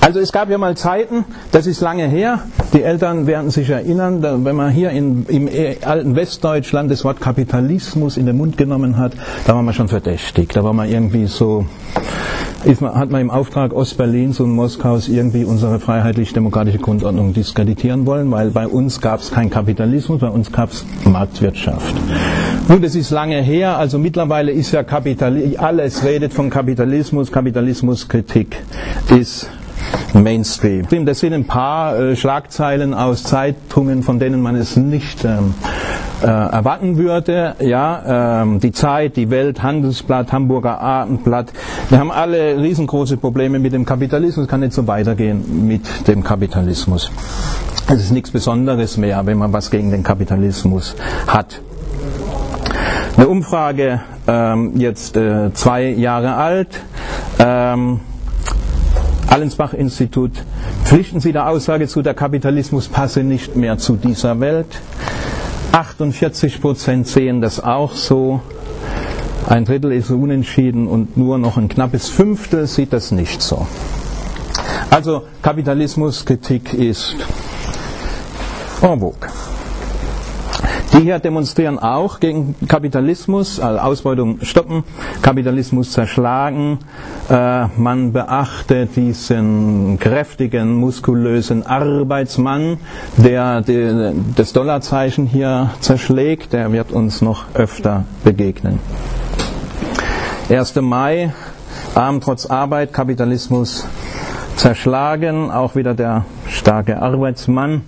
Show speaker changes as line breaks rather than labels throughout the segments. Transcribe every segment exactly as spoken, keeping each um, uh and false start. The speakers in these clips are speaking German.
Also es gab ja mal Zeiten, das ist lange her, die Eltern werden sich erinnern, wenn man hier in, im alten Westdeutschland das Wort Kapitalismus in den Mund genommen hat, da war man schon verdächtig, da war man irgendwie so, ist man, hat man im Auftrag Ostberlins und Moskaus irgendwie unsere freiheitlich-demokratische Grundordnung diskreditieren wollen, weil bei uns gab es keinen Kapitalismus, bei uns gab es Marktwirtschaft. Nun, das ist lange her, also mittlerweile ist ja Kapitalismus, alles redet von Kapitalismus, Kapitalismuskritik ist Mainstream. Das sind ein paar äh, Schlagzeilen aus Zeitungen, von denen man es nicht ähm, äh, erwarten würde. Ja, ähm, die Zeit, die Welt, Handelsblatt, Hamburger Abendblatt. Wir haben alle riesengroße Probleme mit dem Kapitalismus. Es kann nicht so weitergehen mit dem Kapitalismus. Es ist nichts Besonderes mehr, wenn man was gegen den Kapitalismus hat. Eine Umfrage, ähm, jetzt äh, zwei Jahre alt. Ähm, Allensbach-Institut, pflichten Sie der Aussage zu, der Kapitalismus passe nicht mehr zu dieser Welt? achtundvierzig Prozent sehen das auch so, ein Drittel ist unentschieden und nur noch ein knappes Fünftel sieht das nicht so. Also Kapitalismuskritik ist en vogue. Die hier demonstrieren auch gegen Kapitalismus, also Ausbeutung stoppen, Kapitalismus zerschlagen. Äh, man beachte diesen kräftigen, muskulösen Arbeitsmann, der die, das Dollarzeichen hier zerschlägt. Der wird uns noch öfter begegnen. erster Mai, Arm trotz Arbeit, Kapitalismus zerschlagen, auch wieder der starke Arbeitsmann.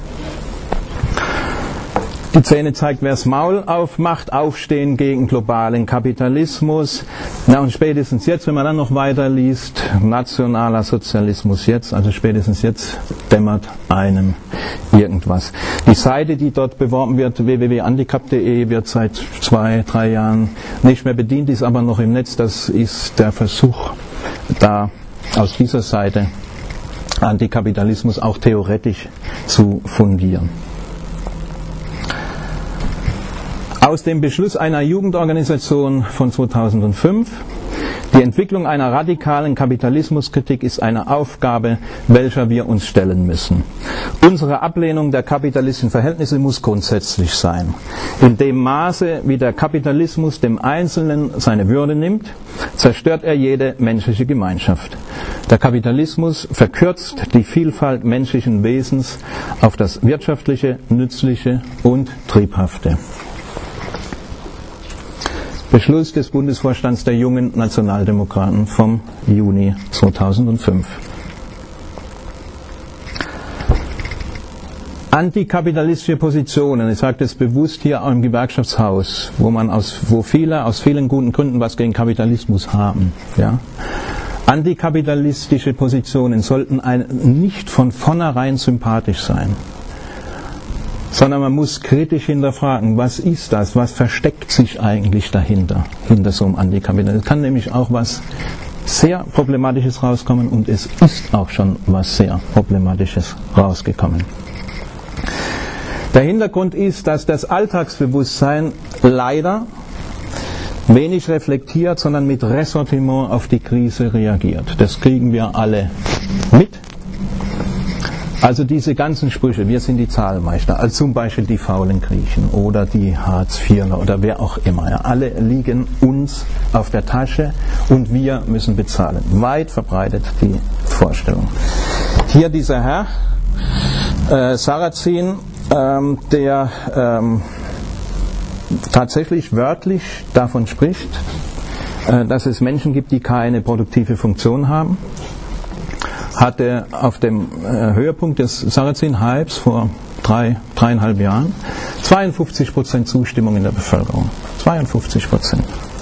Die Szene zeigt, wer das Maul aufmacht, aufstehen gegen globalen Kapitalismus. Na und spätestens jetzt, wenn man dann noch weiterliest, nationaler Sozialismus jetzt, also spätestens jetzt dämmert einem irgendwas. Die Seite, die dort beworben wird, w w w punkt handicap punkt de, wird seit zwei, drei Jahren nicht mehr bedient, ist aber noch im Netz. Das ist der Versuch, da aus dieser Seite Antikapitalismus auch theoretisch zu fundieren. Aus dem Beschluss einer Jugendorganisation von zweitausendfünf. Die Entwicklung einer radikalen Kapitalismuskritik ist eine Aufgabe, welcher wir uns stellen müssen. Unsere Ablehnung der kapitalistischen Verhältnisse muss grundsätzlich sein. In dem Maße, wie der Kapitalismus dem Einzelnen seine Würde nimmt, zerstört er jede menschliche Gemeinschaft. Der Kapitalismus verkürzt die Vielfalt menschlichen Wesens auf das Wirtschaftliche, Nützliche und Triebhafte. Beschluss des Bundesvorstands der Jungen Nationaldemokraten vom Juni zweitausendfünf. Antikapitalistische Positionen, ich sage das bewusst hier im Gewerkschaftshaus, wo man aus, wo viele aus vielen guten Gründen was gegen Kapitalismus haben. Ja. Antikapitalistische Positionen sollten ein, nicht von vornherein sympathisch sein, sondern man muss kritisch hinterfragen, was ist das, was versteckt sich eigentlich dahinter, hinter so einem Antikapitalismus. Es kann nämlich auch was sehr Problematisches rauskommen und es ist auch schon was sehr Problematisches rausgekommen. Der Hintergrund ist, dass das Alltagsbewusstsein leider wenig reflektiert, sondern mit Ressentiment auf die Krise reagiert. Das kriegen wir alle mit. Also diese ganzen Sprüche, wir sind die Zahlmeister, also zum Beispiel die faulen Griechen oder die Hartz-Vierler oder wer auch immer, ja, alle liegen uns auf der Tasche und wir müssen bezahlen. Weit verbreitet die Vorstellung. Hier dieser Herr, äh, Sarrazin, ähm, der ähm, tatsächlich wörtlich davon spricht, äh, dass es Menschen gibt, die keine produktive Funktion haben, hatte auf dem äh, Höhepunkt des Sarrazin-Hypes vor drei, dreieinhalb Jahren zweiundfünfzig Prozent Zustimmung in der Bevölkerung. zweiundfünfzig Prozent.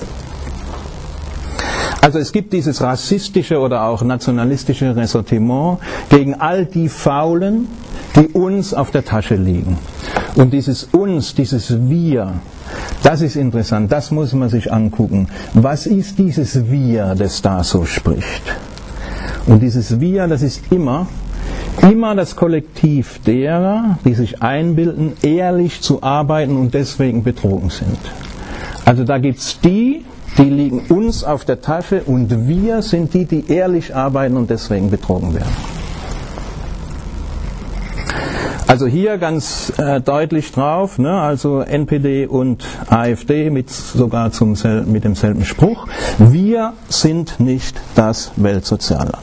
Also es gibt dieses rassistische oder auch nationalistische Ressentiment gegen all die Faulen, die uns auf der Tasche liegen. Und dieses uns, dieses wir, das ist interessant, das muss man sich angucken. Was ist dieses wir, das da so spricht? Und dieses Wir, das ist immer, immer das Kollektiv derer, die sich einbilden, ehrlich zu arbeiten und deswegen betrogen sind. Also da gibt es die, die liegen uns auf der Tasche und wir sind die, die ehrlich arbeiten und deswegen betrogen werden. Also hier ganz äh, deutlich drauf, ne, also N P D und AfD mit sogar zum sel- mit demselben Spruch: Wir sind nicht das Weltsozialland.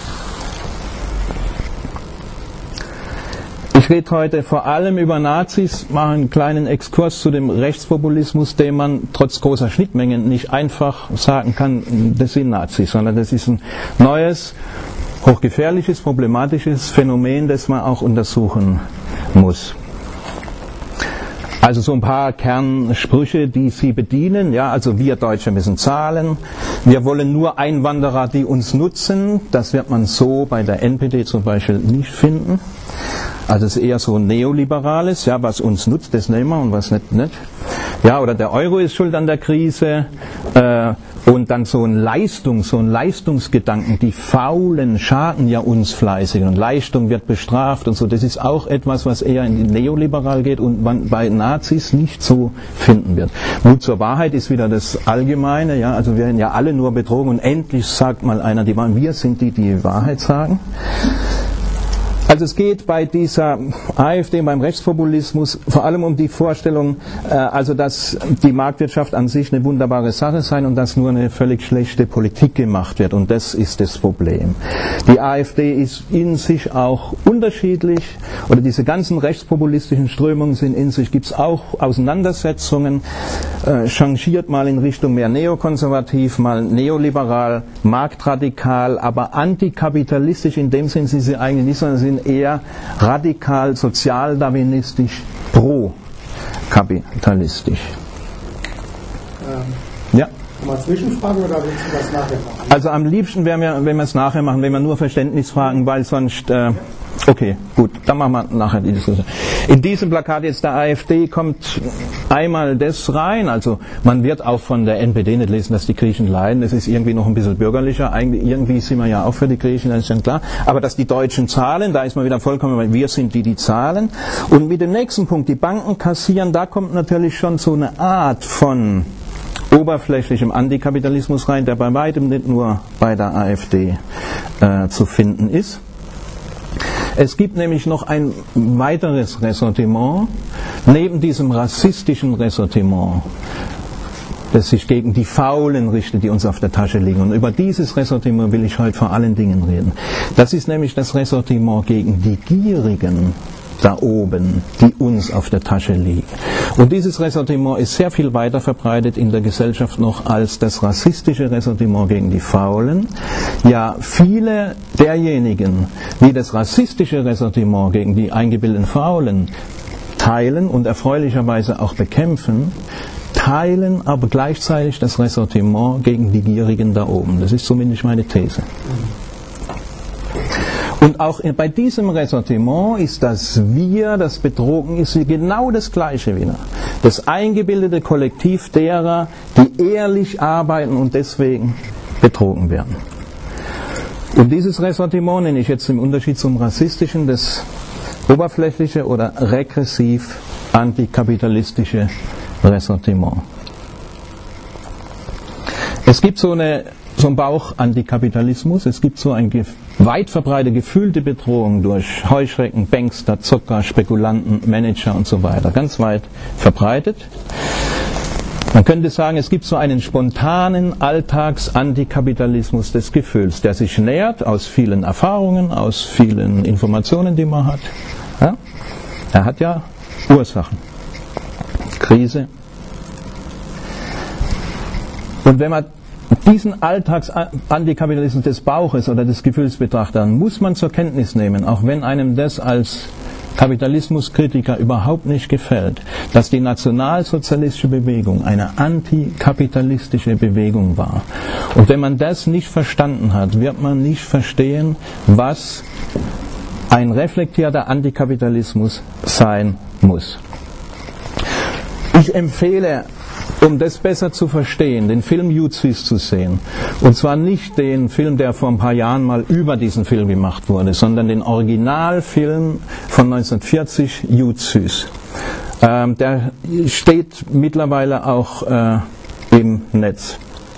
Ich rede heute vor allem über Nazis, mache einen kleinen Exkurs zu dem Rechtspopulismus, den man trotz großer Schnittmengen nicht einfach sagen kann, das sind Nazis, sondern das ist ein neues, hochgefährliches, problematisches Phänomen, das man auch untersuchen muss. Also so ein paar Kernsprüche, die sie bedienen. Ja, also wir Deutsche müssen zahlen. Wir wollen nur Einwanderer, die uns nutzen. Das wird man so bei der N P D zum Beispiel nicht finden. Also es ist eher so ein neoliberales, ja, was uns nutzt, das nehmen wir und was nicht, nicht. Ja, oder der Euro ist schuld an der Krise. Äh, Und dann so ein Leistung, so ein Leistungsgedanken, die Faulen schaden ja uns Fleißigen und Leistung wird bestraft und so. Das ist auch etwas, was eher in die Neoliberal geht und man bei Nazis nicht so finden wird. Mut zur Wahrheit ist wieder das Allgemeine, ja, also wir werden ja alle nur betrogen und endlich sagt mal einer die Wahrheit, wir sind die, die die Wahrheit sagen. Also es geht bei dieser AfD, beim Rechtspopulismus vor allem um die Vorstellung, äh, also dass die Marktwirtschaft an sich eine wunderbare Sache sei und dass nur eine völlig schlechte Politik gemacht wird, und das ist das Problem. Die AfD ist in sich auch unterschiedlich, oder diese ganzen rechtspopulistischen Strömungen sind in sich, gibt es auch Auseinandersetzungen, äh, changiert mal in Richtung mehr neokonservativ, mal neoliberal, marktradikal, aber antikapitalistisch in dem Sinn sind sie eigentlich nicht, sondern sind eher radikal sozialdarwinistisch pro-kapitalistisch.
Ähm,
ja.
Mal Zwischenfrage oder willst du das nachher machen?
Also am liebsten wäre mir, wenn wir es nachher machen, wenn wir nur Verständnisfragen, weil sonst... Äh, okay, gut, dann machen wir nachher die Diskussion. In diesem Plakat jetzt der AfD kommt einmal das rein, also man wird auch von der N P D nicht lesen, dass die Griechen leiden, das ist irgendwie noch ein bisschen bürgerlicher, eigentlich, irgendwie sind wir ja auch für die Griechen, das ist schon klar, aber dass die Deutschen zahlen, da ist man wieder vollkommen, weil wir sind die, die zahlen. Und mit dem nächsten Punkt, die Banken kassieren, da kommt natürlich schon so eine Art von oberflächlichem Antikapitalismus rein, der bei weitem nicht nur bei der AfD äh, zu finden ist. Es gibt nämlich noch ein weiteres Ressentiment, neben diesem rassistischen Ressentiment, das sich gegen die Faulen richtet, die uns auf der Tasche liegen. Und über dieses Ressentiment will ich heute vor allen Dingen reden. Das ist nämlich das Ressentiment gegen die Gierigen da oben, die uns auf der Tasche liegen. Und dieses Ressentiment ist sehr viel weiter verbreitet in der Gesellschaft noch als das rassistische Ressentiment gegen die Faulen. Ja, viele derjenigen, die das rassistische Ressentiment gegen die eingebildeten Faulen teilen und erfreulicherweise auch bekämpfen, teilen aber gleichzeitig das Ressentiment gegen die Gierigen da oben. Das ist zumindest meine These. Und auch bei diesem Ressentiment ist das Wir, das betrogen ist, genau das Gleiche wieder. Das eingebildete Kollektiv derer, die ehrlich arbeiten und deswegen betrogen werden. Und dieses Ressentiment nenne ich jetzt im Unterschied zum rassistischen das oberflächliche oder regressiv antikapitalistische Ressentiment. Es gibt so eine so ein Bauch-Antikapitalismus. Es gibt so eine weit verbreitete gefühlte Bedrohung durch Heuschrecken, Bankster, Zocker, Spekulanten, Manager und so weiter. Ganz weit verbreitet. Man könnte sagen, es gibt so einen spontanen Alltags-Antikapitalismus des Gefühls, der sich nähert aus vielen Erfahrungen, aus vielen Informationen, die man hat. Ja? Er hat ja Ursachen. Krise. Und wenn man diesen Alltags-Antikapitalismus des Bauches oder des Gefühls betrachtet, dann muss man zur Kenntnis nehmen, auch wenn einem das als Kapitalismuskritiker überhaupt nicht gefällt, dass die nationalsozialistische Bewegung eine antikapitalistische Bewegung war. Und wenn man das nicht verstanden hat, wird man nicht verstehen, was ein reflektierter Antikapitalismus sein muss. Ich empfehle, um das besser zu verstehen, den Film Uzis zu sehen. Und zwar nicht den Film, der vor ein paar Jahren mal über diesen Film gemacht wurde, sondern den Originalfilm von neunzehnhundertvierzig, Uzis. Ähm, der steht mittlerweile auch äh, im Netz.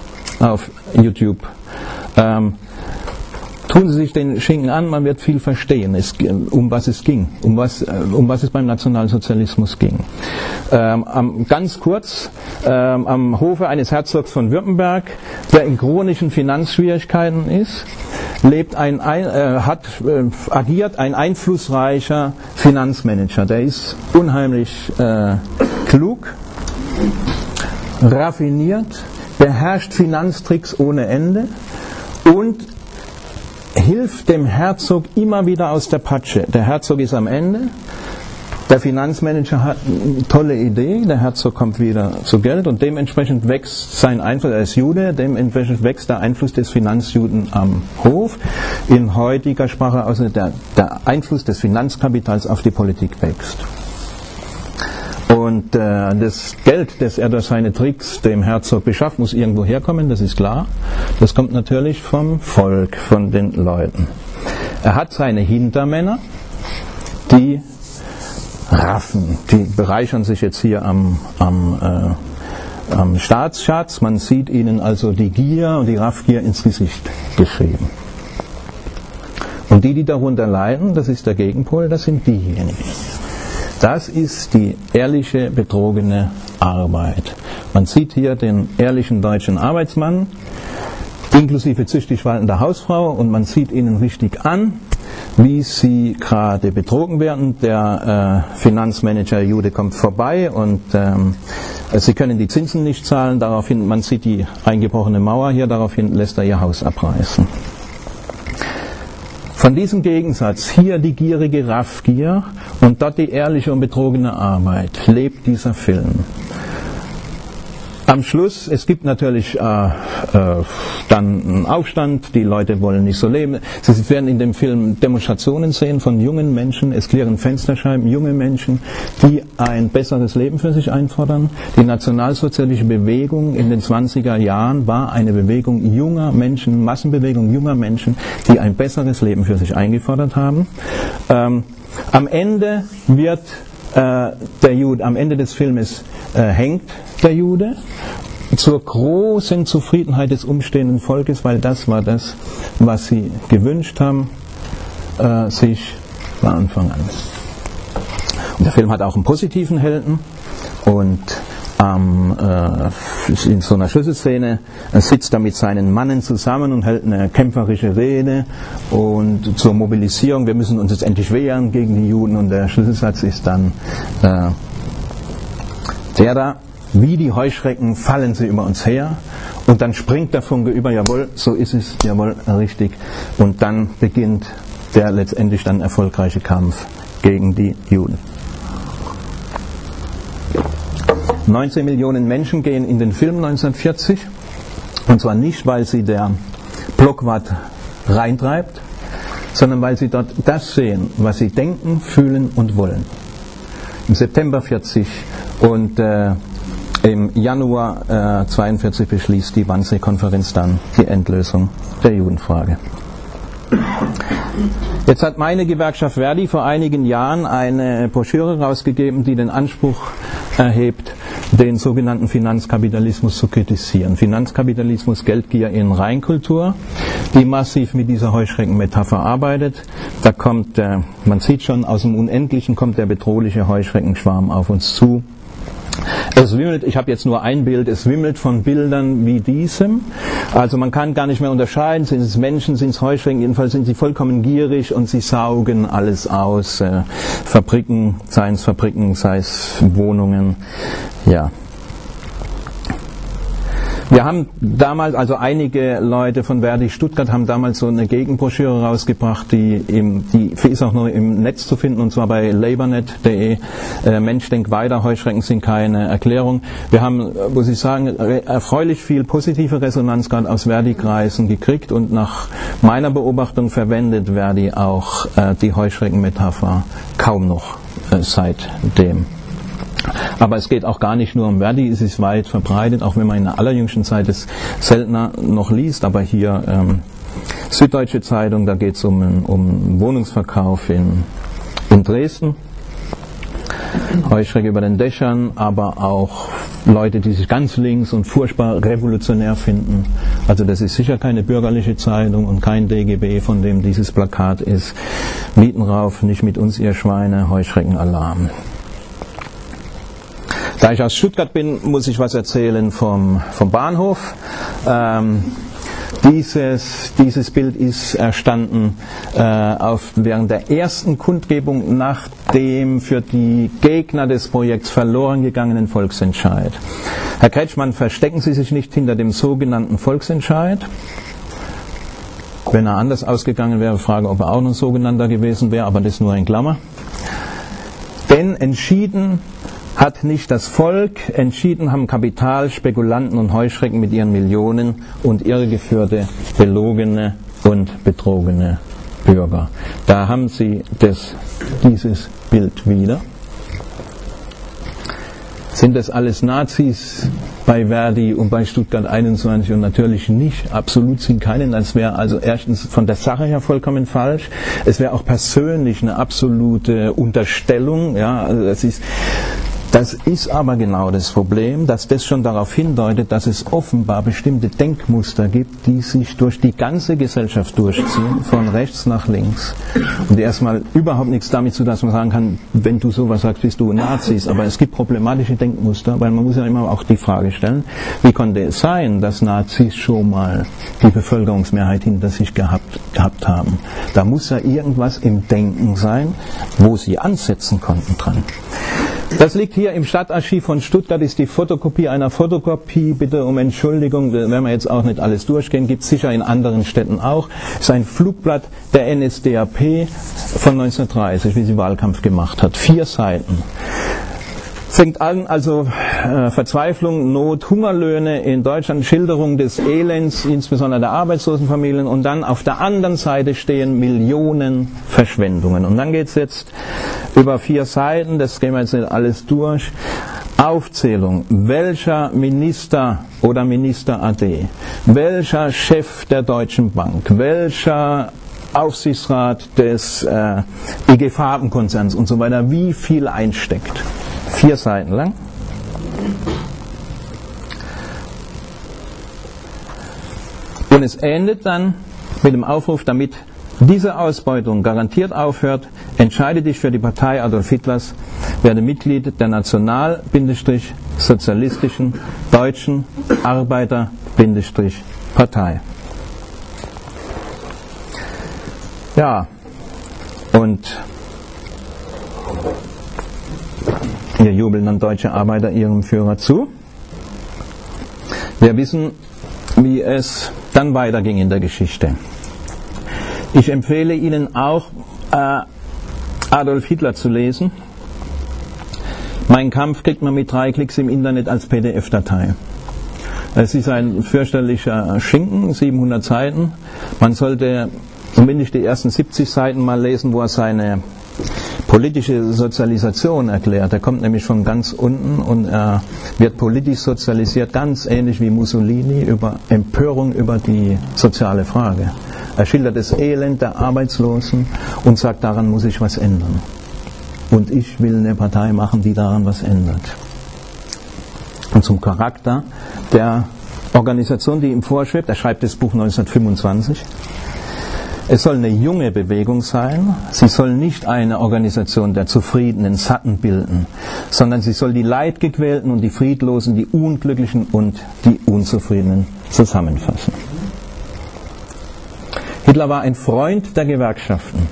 auf YouTube. Ähm, Tun Sie sich den Schinken an, man wird viel verstehen, es, um was es ging, um was, um was es beim Nationalsozialismus ging. Ähm, ganz kurz, ähm, am Hofe eines Herzogs von Württemberg, der in chronischen Finanzschwierigkeiten ist, lebt ein, äh, hat, äh, agiert ein einflussreicher Finanzmanager. Der ist unheimlich äh, klug, raffiniert, beherrscht Finanztricks ohne Ende und hilft dem Herzog immer wieder aus der Patsche. Der Herzog ist am Ende, der Finanzmanager hat eine tolle Idee, der Herzog kommt wieder zu Geld und dementsprechend wächst sein Einfluss, er ist Jude, dementsprechend wächst der Einfluss des Finanzjuden am Hof. In heutiger Sprache also der, der Einfluss des Finanzkapitals auf die Politik wächst. Und äh, das Geld, das er durch seine Tricks dem Herzog beschafft, muss irgendwo herkommen, das ist klar. Das kommt natürlich vom Volk, von den Leuten. Er hat seine Hintermänner, die raffen, die bereichern sich jetzt hier am, am, äh, am Staatsschatz. Man sieht ihnen also die Gier und die Raffgier ins Gesicht geschrieben. Und die, die darunter leiden, das ist der Gegenpol, das sind diejenigen. Das ist die ehrliche, betrogene Arbeit. Man sieht hier den ehrlichen deutschen Arbeitsmann, inklusive züchtig waltender Hausfrau, und man sieht ihnen richtig an, wie sie gerade betrogen werden. Der äh, Finanzmanager Jude kommt vorbei und ähm, sie können die Zinsen nicht zahlen. Daraufhin, man sieht die eingebrochene Mauer hier, daraufhin lässt er ihr Haus abreißen. Von diesem Gegensatz, hier die gierige Raffgier und dort die ehrliche und betrogene Arbeit, lebt dieser Film. Am Schluss, es gibt natürlich äh, äh, dann einen Aufstand, die Leute wollen nicht so leben. Sie werden in dem Film Demonstrationen sehen von jungen Menschen, es klirren Fensterscheiben, junge Menschen, die ein besseres Leben für sich einfordern. Die nationalsozialistische Bewegung in den zwanziger Jahren war eine Bewegung junger Menschen, Massenbewegung junger Menschen, die ein besseres Leben für sich eingefordert haben. Ähm, am Ende wird äh, der Jude, am Ende des Filmes äh, hängt der Jude, zur großen Zufriedenheit des umstehenden Volkes, weil das war das, was sie gewünscht haben, äh, sich von Anfang an. Und der Film hat auch einen positiven Helden und ähm, äh, in so einer Schlüsselszene äh, sitzt er mit seinen Mannen zusammen und hält eine kämpferische Rede und zur Mobilisierung, wir müssen uns jetzt endlich wehren gegen die Juden, und der Schlüsselsatz ist dann äh, der da: Wie die Heuschrecken fallen sie über uns her, und dann springt der Funke über, jawohl, so ist es, jawohl, richtig, und dann beginnt der letztendlich dann erfolgreiche Kampf gegen die Juden. neunzehn Millionen Menschen gehen in den Film neunzehnhundertvierzig, und zwar nicht, weil sie der Blockwart reintreibt, sondern weil sie dort das sehen, was sie denken, fühlen und wollen. Im September vierzig und äh, im Januar äh, zweiundvierzig beschließt die Wannsee-Konferenz dann die Endlösung der Judenfrage. Jetzt hat meine Gewerkschaft Verdi vor einigen Jahren eine Broschüre rausgegeben, die den Anspruch erhebt, den sogenannten Finanzkapitalismus zu kritisieren. Finanzkapitalismus, Geldgier in Reinkultur, die massiv mit dieser Heuschreckenmetapher arbeitet. Da kommt, äh, man sieht schon, aus dem Unendlichen kommt der bedrohliche Heuschreckenschwarm auf uns zu. Es wimmelt, ich habe jetzt nur ein Bild, es wimmelt von Bildern wie diesem. Also man kann gar nicht mehr unterscheiden, sind es Menschen, sind es Heuschrecken, jedenfalls sind sie vollkommen gierig und sie saugen alles aus. Äh, Fabriken, seien es Fabriken, sei es Wohnungen, ja. Wir haben damals, also einige Leute von Verdi Stuttgart haben damals so eine Gegenbroschüre rausgebracht, die, im, die ist auch noch im Netz zu finden, und zwar bei labornet punkt de. Äh, Mensch denkt weiter, Heuschrecken sind keine Erklärung. Wir haben, muss ich sagen, erfreulich viel positive Resonanz gerade aus Verdi-Kreisen gekriegt, und nach meiner Beobachtung verwendet Verdi auch äh, die Heuschreckenmetapher kaum noch äh, seitdem. Aber es geht auch gar nicht nur um Verdi, es ist weit verbreitet, auch wenn man in der allerjüngsten Zeit es seltener noch liest, aber hier ähm, Süddeutsche Zeitung, da geht es um, um Wohnungsverkauf in, in Dresden. Heuschrecke über den Dächern, aber auch Leute, die sich ganz links und furchtbar revolutionär finden. Also das ist sicher keine bürgerliche Zeitung und kein D G B, von dem dieses Plakat ist. Mieten rauf, nicht mit uns, ihr Schweine, Heuschreckenalarm. Da ich aus Stuttgart bin, muss ich was erzählen vom, vom Bahnhof. Ähm, Dieses, dieses Bild ist erstanden äh, auf, während der ersten Kundgebung nach dem für die Gegner des Projekts verloren gegangenen Volksentscheid. Herr Kretschmann, verstecken Sie sich nicht hinter dem sogenannten Volksentscheid. Wenn er anders ausgegangen wäre, frage, ob er auch noch sogenannter gewesen wäre, aber das nur in Klammer. Denn entschieden hat nicht das Volk, entschieden haben Kapital, Spekulanten und Heuschrecken mit ihren Millionen und irregeführte, belogene und betrogene Bürger. Da haben Sie das, dieses Bild wieder. Sind das alles Nazis bei Verdi und bei Stuttgart einundzwanzig? Und natürlich nicht. Absolut sind keine. Das wäre also erstens von der Sache her vollkommen falsch. Es wäre auch persönlich eine absolute Unterstellung. Ja, also das ist... Das ist aber genau das Problem, dass das schon darauf hindeutet, dass es offenbar bestimmte Denkmuster gibt, die sich durch die ganze Gesellschaft durchziehen, von rechts nach links. Und erstmal überhaupt nichts damit zu tun, dass man sagen kann, wenn du sowas sagst, bist du Nazis. Aber es gibt problematische Denkmuster, weil man muss ja immer auch die Frage stellen, wie konnte es sein, dass Nazis schon mal die Bevölkerungsmehrheit hinter sich gehabt, gehabt haben. Da muss ja irgendwas im Denken sein, wo sie ansetzen konnten dran. Das liegt hier im Stadtarchiv von Stuttgart, ist die Fotokopie einer Fotokopie, bitte um Entschuldigung, da werden wir jetzt auch nicht alles durchgehen, gibt es sicher in anderen Städten auch. Das ist ein Flugblatt der N S D A P von neunzehnhundertdreißig, wie sie Wahlkampf gemacht hat, vier Seiten. Fängt an, also äh, Verzweiflung, Not, Hungerlöhne in Deutschland, Schilderung des Elends, insbesondere der Arbeitslosenfamilien, und dann auf der anderen Seite stehen Millionen Verschwendungen. Und dann geht es jetzt über vier Seiten, das gehen wir jetzt nicht alles durch. Aufzählung, welcher Minister oder Minister A D, welcher Chef der Deutschen Bank, welcher Aufsichtsrat des äh, I G Farben-Konzerns und so weiter, wie viel einsteckt. Vier Seiten lang. Und es endet dann mit dem Aufruf, damit diese Ausbeutung garantiert aufhört, entscheide dich für die Partei Adolf Hitlers, werde Mitglied der national-sozialistischen deutschen Arbeiter-Partei. Ja, und hier jubeln dann deutsche Arbeiter ihrem Führer zu. Wir wissen, wie es dann weiterging in der Geschichte. Ich empfehle Ihnen auch, äh, Adolf Hitler zu lesen. Mein Kampf kriegt man mit drei Klicks im Internet als P D F-Datei. Es ist ein fürchterlicher Schinken, siebenhundert Seiten. Man sollte zumindest die ersten siebzig Seiten mal lesen, wo er seine politische Sozialisation erklärt. Er kommt nämlich von ganz unten und er wird politisch sozialisiert, ganz ähnlich wie Mussolini, über Empörung über die soziale Frage. Er schildert das Elend der Arbeitslosen und sagt, daran muss ich was ändern. Und ich will eine Partei machen, die daran was ändert. Und zum Charakter der Organisation, die ihm vorschwebt, er schreibt das Buch neunzehnhundertfünfundzwanzig, es soll eine junge Bewegung sein, sie soll nicht eine Organisation der Zufriedenen, Satten bilden, sondern sie soll die Leidgequälten und die Friedlosen, die Unglücklichen und die Unzufriedenen zusammenfassen. Hitler war ein Freund der Gewerkschaften.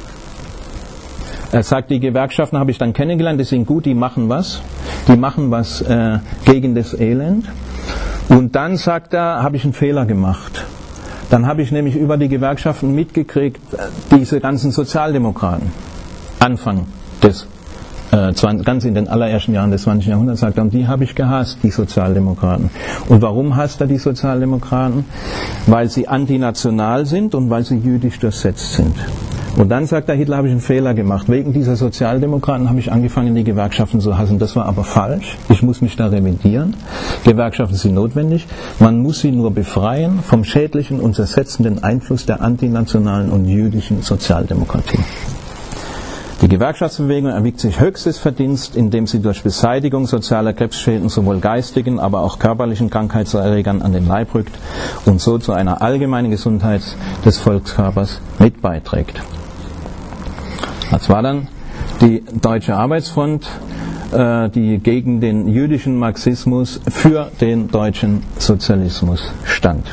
Er sagt, die Gewerkschaften habe ich dann kennengelernt, die sind gut, die machen was, die machen was äh, gegen das Elend. Und dann sagt er, habe ich einen Fehler gemacht. Dann habe ich nämlich über die Gewerkschaften mitgekriegt, diese ganzen Sozialdemokraten, Anfang des, äh, ganz in den allerersten Jahren des zwanzigsten Jahrhunderts, sagt er, und die habe ich gehasst, die Sozialdemokraten. Und warum hasst er die Sozialdemokraten? Weil sie antinational sind und weil sie jüdisch durchsetzt sind. Und dann sagt er, Hitler, habe ich einen Fehler gemacht. Wegen dieser Sozialdemokraten habe ich angefangen, die Gewerkschaften zu hassen. Das war aber falsch. Ich muss mich da revidieren. Gewerkschaften sind notwendig. Man muss sie nur befreien vom schädlichen und zersetzenden Einfluss der antinationalen und jüdischen Sozialdemokratie. Die Gewerkschaftsbewegung erwiegt sich höchstes Verdienst, indem sie durch Beseitigung sozialer Krebsschäden sowohl geistigen, aber auch körperlichen Krankheitserregern an den Leib rückt und so zu einer allgemeinen Gesundheit des Volkskörpers mit beiträgt. Das war dann die Deutsche Arbeitsfront, äh, die gegen den jüdischen Marxismus für den deutschen Sozialismus stand.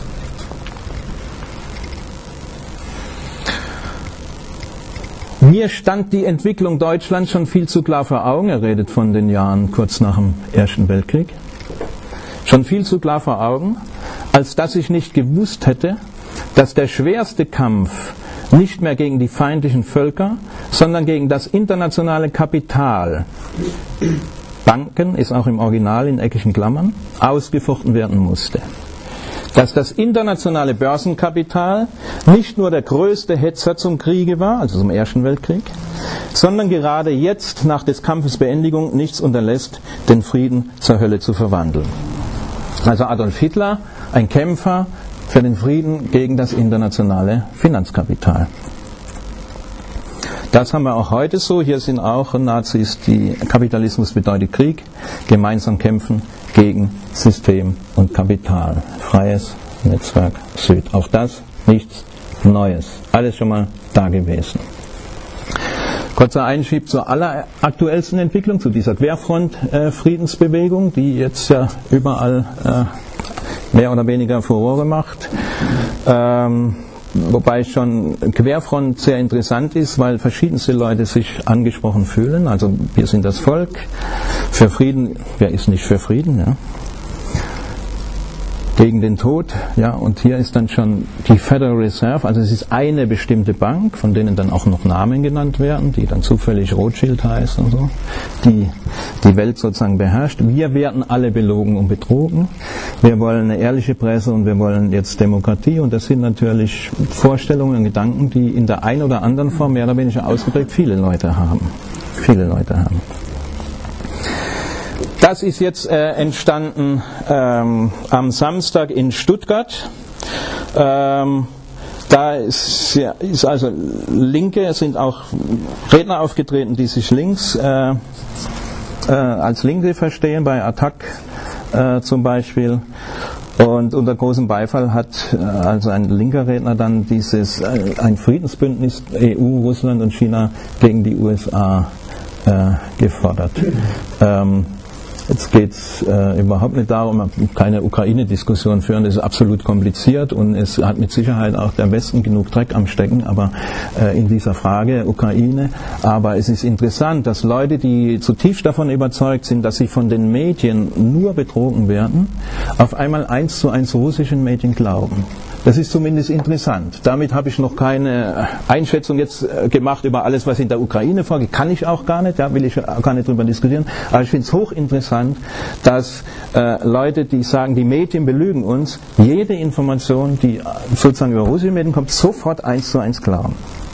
Mir stand die Entwicklung Deutschlands schon viel zu klar vor Augen. Er redet von den Jahren kurz nach dem Ersten Weltkrieg. Schon viel zu klar vor Augen, als dass ich nicht gewusst hätte, dass der schwerste Kampf nicht mehr gegen die feindlichen Völker, sondern gegen das internationale Kapital, Banken, ist auch im Original in eckigen Klammern, ausgefochten werden musste. Dass das internationale Börsenkapital nicht nur der größte Hetzer zum Kriege war, also zum Ersten Weltkrieg, sondern gerade jetzt nach des Kampfes Beendigung nichts unterlässt, den Frieden zur Hölle zu verwandeln. Also Adolf Hitler, ein Kämpfer für den Frieden gegen das internationale Finanzkapital. Das haben wir auch heute so. Hier sind auch Nazis, die Kapitalismus bedeutet Krieg, gemeinsam kämpfen gegen System und Kapital. Freies Netzwerk Süd. Auch das nichts Neues. Alles schon mal da gewesen. Kurzer Einschub zur alleraktuellsten Entwicklung, zu dieser Querfront-Friedensbewegung, äh, die jetzt ja überall äh, mehr oder weniger Furore macht. Ähm, Wobei schon Querfront sehr interessant ist, weil verschiedenste Leute sich angesprochen fühlen. Also wir sind das Volk, für Frieden, wer ist nicht für Frieden? Ja? Gegen den Tod, ja, und hier ist dann schon die Federal Reserve, also es ist eine bestimmte Bank, von denen dann auch noch Namen genannt werden, die dann zufällig Rothschild heißt und so, die die Welt sozusagen beherrscht. Wir werden alle belogen und betrogen. Wir wollen eine ehrliche Presse und wir wollen jetzt Demokratie, und das sind natürlich Vorstellungen und Gedanken, die in der einen oder anderen Form mehr oder weniger ausgeprägt viele Leute haben. Viele Leute haben. Das ist jetzt äh, entstanden ähm, am Samstag in Stuttgart. Ähm, da ist, ja, ist also Linke, es sind auch Redner aufgetreten, die sich links äh, äh, als Linke verstehen, bei Attac äh, zum Beispiel. Und unter großem Beifall hat äh, also ein linker Redner dann dieses äh, ein Friedensbündnis E U, Russland und China gegen die U S A äh, gefordert. Ähm, Jetzt geht es äh, überhaupt nicht darum, keine Ukraine-Diskussion führen, das ist absolut kompliziert und es hat mit Sicherheit auch der Westen genug Dreck am Stecken, aber äh, in dieser Frage Ukraine. Aber es ist interessant, dass Leute, die zutiefst davon überzeugt sind, dass sie von den Medien nur betrogen werden, auf einmal eins zu eins russischen Medien glauben. Das ist zumindest interessant. Damit habe ich noch keine Einschätzung jetzt gemacht über alles, was in der Ukraine vorgeht. Kann ich auch gar nicht, da will ich auch gar nicht drüber diskutieren. Aber ich finde es hochinteressant, dass äh, Leute, die sagen, die Medien belügen uns, jede Information, die sozusagen über russische Medien kommt, sofort eins zu eins glauben.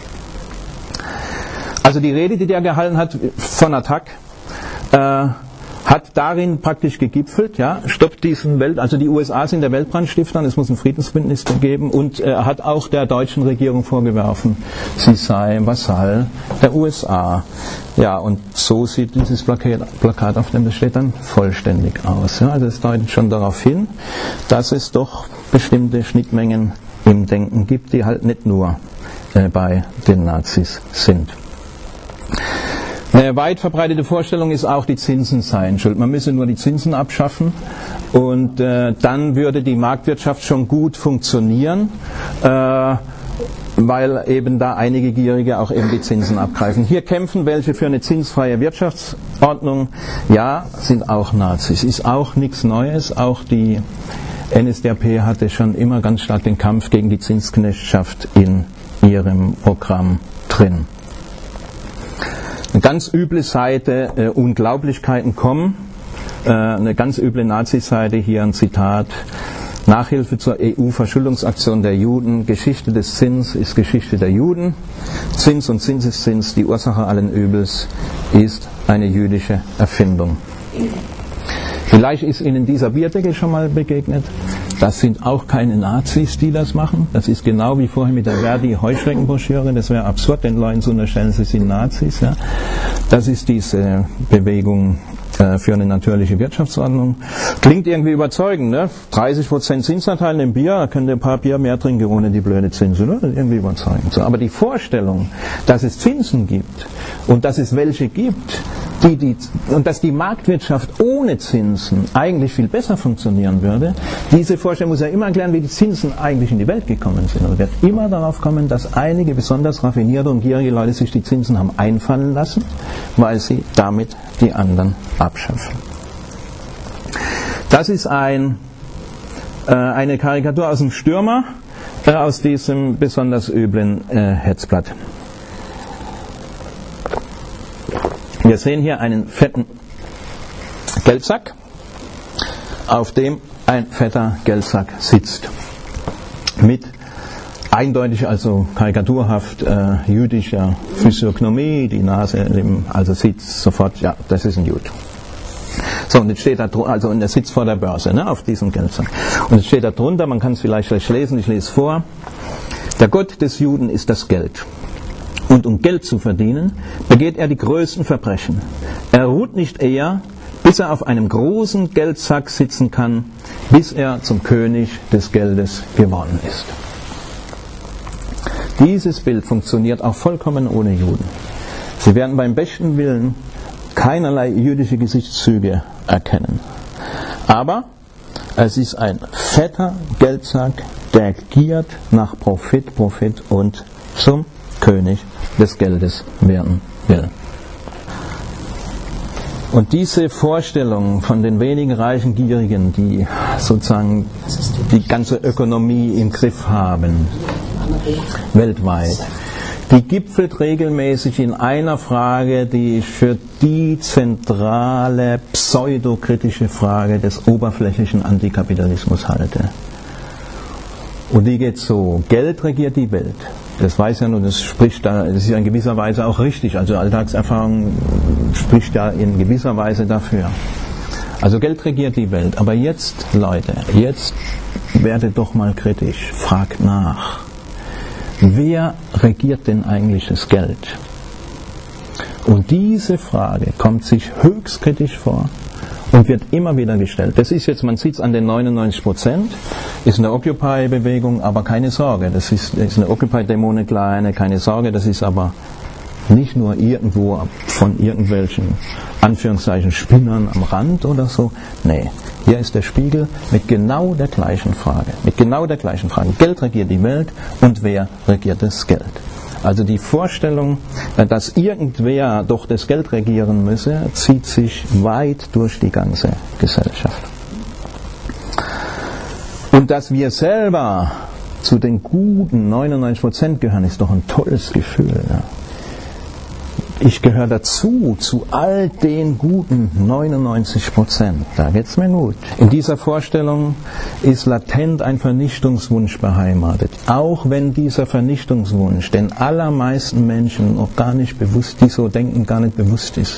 Also die Rede, die der gehalten hat von Attac, äh, hat darin praktisch gegipfelt, ja, stoppt diesen Welt, also die U S A sind der Weltbrandstifter, es muss ein Friedensbündnis geben, und er äh, hat auch der deutschen Regierung vorgeworfen, sie sei Vasall der U S A. Ja, und so sieht dieses Plakat, Plakat auf dem das steht dann vollständig aus. Ja, also es deutet schon darauf hin, dass es doch bestimmte Schnittmengen im Denken gibt, die halt nicht nur äh, bei den Nazis sind. Eine weit verbreitete Vorstellung ist auch, die Zinsen seien schuld. Man müsse nur die Zinsen abschaffen und äh, dann würde die Marktwirtschaft schon gut funktionieren, äh, weil eben da einige Gierige auch eben die Zinsen abgreifen. Hier kämpfen welche für eine zinsfreie Wirtschaftsordnung. Ja, sind auch Nazis. Ist auch nichts Neues. Auch die N S D A P hatte schon immer ganz stark den Kampf gegen die Zinsknechtschaft in ihrem Programm drin. Eine ganz üble Seite, äh, Unglaublichkeiten kommen, äh, eine ganz üble Nazi-Seite, hier ein Zitat: Nachhilfe zur E U-Verschuldungsaktion der Juden, Geschichte des Zins ist Geschichte der Juden, Zins und Zinseszins, die Ursache allen Übels, ist eine jüdische Erfindung. Vielleicht ist Ihnen dieser Bierdeckel schon mal begegnet. das sind auch keine Nazis, die das machen. Das ist genau wie vorher mit der Verdi-Heuschreckenbroschüre. Das wäre absurd, den Leuten zu unterstellen, sie sind Nazis. Ja. Das ist diese Bewegung äh, für eine natürliche Wirtschaftsordnung. Klingt irgendwie überzeugend, ne? dreißig Prozent Zinsanteil im Bier, da könnt ihr ein paar Bier mehr trinken ohne die blöde Zinsen. Ne? Irgendwie überzeugend. So, aber die Vorstellung, dass es Zinsen gibt und dass es welche gibt, die, die, und dass die Marktwirtschaft ohne Zinsen eigentlich viel besser funktionieren würde, diese Vorstellung muss ja immer erklären, wie die Zinsen eigentlich in die Welt gekommen sind. Also wird immer darauf kommen, dass einige besonders raffinierte und gierige Leute sich die Zinsen haben einfallen lassen, weil sie damit die anderen abschaffen. Das ist ein, äh, eine Karikatur aus dem Stürmer, äh, aus diesem besonders üblen äh, Hetzblatt. Wir sehen hier einen fetten Geldsack, auf dem ein fetter Geldsack sitzt. Mit eindeutig, also karikaturhaft äh, jüdischer Physiognomie, die Nase, also sieht sofort, ja, das ist ein Jude. So, und jetzt steht da drunter, also und er sitzt vor der Börse, ne, auf diesem Geldsack. Und jetzt steht da drunter, man kann es vielleicht gleich lesen, ich lese vor: Der Gott des Juden ist das Geld. Und um Geld zu verdienen, begeht er die größten Verbrechen. Er ruht nicht eher, bis er auf einem großen Geldsack sitzen kann, bis er zum König des Geldes geworden ist. Dieses Bild funktioniert auch vollkommen ohne Juden. Sie werden beim besten Willen keinerlei jüdische Gesichtszüge erkennen. Aber es ist ein fetter Geldsack, der giert nach Profit, Profit und zum König des Geldes werden will. Und diese Vorstellung von den wenigen reichen Gierigen, die sozusagen die ganze Ökonomie im Griff haben, weltweit, die gipfelt regelmäßig in einer Frage, die ich für die zentrale pseudokritische Frage des oberflächlichen Antikapitalismus halte. Und die geht so: Geld regiert die Welt. Das weiß ja nun, das spricht da, das ist ja in gewisser Weise auch richtig. Also Alltagserfahrung spricht ja in gewisser Weise dafür. Also Geld regiert die Welt. Aber jetzt, Leute, jetzt werdet doch mal kritisch. Fragt nach. Wer regiert denn eigentlich das Geld? Und diese Frage kommt sich höchst kritisch vor und wird immer wieder gestellt. Das ist jetzt, man sieht es an den neunundneunzig Prozent, ist eine Occupy-Bewegung, aber keine Sorge, das ist, das ist eine Occupy-Demo, eine kleine, keine Sorge, das ist aber nicht nur irgendwo von irgendwelchen, Anführungszeichen, Spinnern am Rand oder so. Nee, hier ist der Spiegel mit genau der gleichen Frage, mit genau der gleichen Frage. Geld regiert die Welt und wer regiert das Geld? Also die Vorstellung, dass irgendwer doch das Geld regieren müsse, zieht sich weit durch die ganze Gesellschaft. Und dass wir selber zu den guten neunundneunzig Prozent gehören, ist doch ein tolles Gefühl. Ja. Ich gehöre dazu, zu all den guten neunundneunzig Prozent. Da geht's mir gut. In dieser Vorstellung ist latent ein Vernichtungswunsch beheimatet. Auch wenn dieser Vernichtungswunsch den allermeisten Menschen noch gar nicht bewusst, die so denken, gar nicht bewusst ist.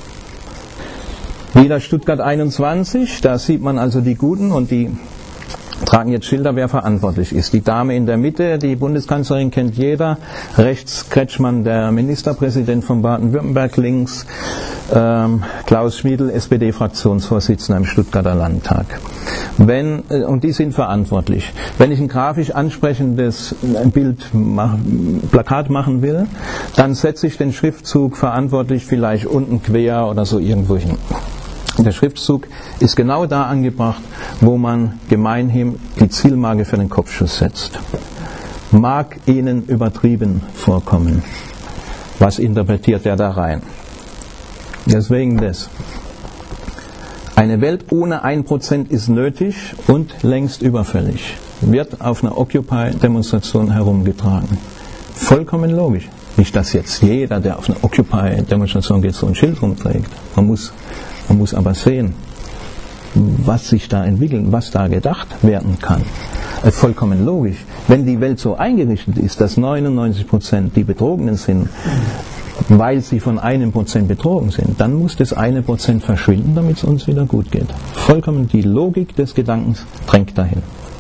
Wieder Stuttgart einundzwanzig, da sieht man also die Guten und die tragen jetzt Schilder, wer verantwortlich ist. Die Dame in der Mitte, die Bundeskanzlerin kennt jeder, rechts Kretschmann, der Ministerpräsident von Baden-Württemberg, links ähm, Klaus Schmiedl, S P D-Fraktionsvorsitzender im Stuttgarter Landtag. Wenn, äh, und die sind verantwortlich. Wenn ich ein grafisch ansprechendes ein Bild, mach, Plakat machen will, dann setze ich den Schriftzug verantwortlich vielleicht unten quer oder so irgendwo hin. Der Schriftzug ist genau da angebracht, wo man gemeinhin die Zielmarke für den Kopfschuss setzt. Mag Ihnen übertrieben vorkommen. Was interpretiert er da rein? Deswegen das. Eine Welt ohne ein Prozent ist nötig und längst überfällig. Wird auf einer Occupy-Demonstration herumgetragen. Vollkommen logisch. Nicht, dass jetzt jeder, der auf eine Occupy-Demonstration geht, so ein Schild rumträgt. Man muss Man muss aber sehen, was sich da entwickelt, was da gedacht werden kann. Äh, vollkommen logisch. Wenn die Welt so eingerichtet ist, dass neunundneunzig Prozent die Betrogenen sind, weil sie von einem Prozent betrogen sind, dann muss das eine Prozent verschwinden, damit es uns wieder gut geht. Vollkommen die Logik des Gedankens drängt dahin.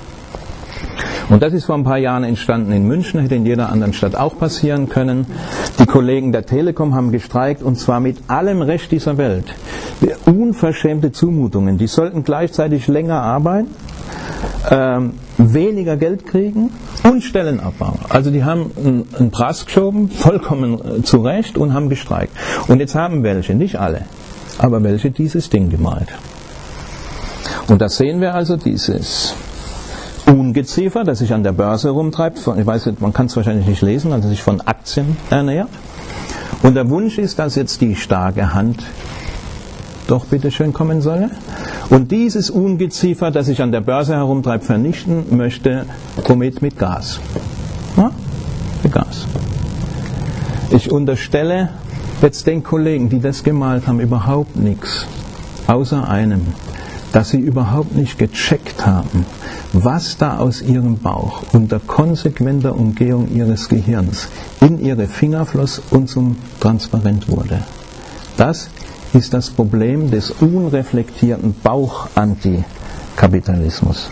Und das ist vor ein paar Jahren entstanden in München, hätte in jeder anderen Stadt auch passieren können. Die Kollegen der Telekom haben gestreikt und zwar mit allem Recht dieser Welt. Unverschämte Zumutungen, die sollten gleichzeitig länger arbeiten, ähm, weniger Geld kriegen und Stellenabbau. Also die haben einen, einen Prass geschoben, vollkommen äh, zu Recht und haben gestreikt. Und jetzt haben welche, nicht alle, aber welche dieses Ding gemalt. Und da sehen wir also dieses Ungeziefer, das sich an der Börse rumtreibt, von, ich weiß nicht, man kann es wahrscheinlich nicht lesen, also sich von Aktien ernährt. Und der Wunsch ist, dass jetzt die starke Hand doch bitteschön kommen solle. Und dieses Ungeziefer, das sich an der Börse herumtreibt, vernichten möchte, womit? Mit Gas. Ja? Mit Gas. Ich unterstelle jetzt den Kollegen, die das gemalt haben, überhaupt nichts, außer einem, dass sie überhaupt nicht gecheckt haben, was da aus ihrem Bauch unter konsequenter Umgehung ihres Gehirns in ihre Finger floss und zum Transparent wurde. Das ist das Problem des unreflektierten Bauch-Antikapitalismus.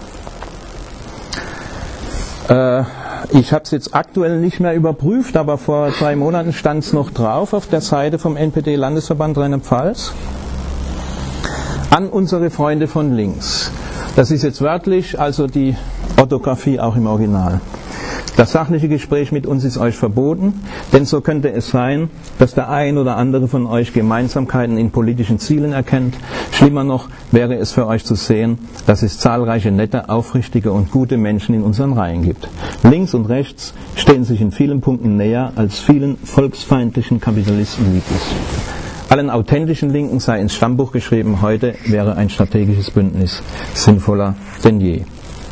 Äh, ich habe es jetzt aktuell nicht mehr überprüft, aber vor drei Monaten stand es noch drauf auf der Seite vom N P D-Landesverband Rheinland-Pfalz. An unsere Freunde von links. Das ist jetzt wörtlich, also die Orthographie auch im Original. Das sachliche Gespräch mit uns ist euch verboten, denn so könnte es sein, dass der ein oder andere von euch Gemeinsamkeiten in politischen Zielen erkennt. Schlimmer noch wäre es für euch zu sehen, dass es zahlreiche nette, aufrichtige und gute Menschen in unseren Reihen gibt. Links und rechts stehen sich in vielen Punkten näher, als vielen volksfeindlichen Kapitalisten lieb ist. Allen authentischen Linken sei ins Stammbuch geschrieben, heute wäre ein strategisches Bündnis sinnvoller denn je.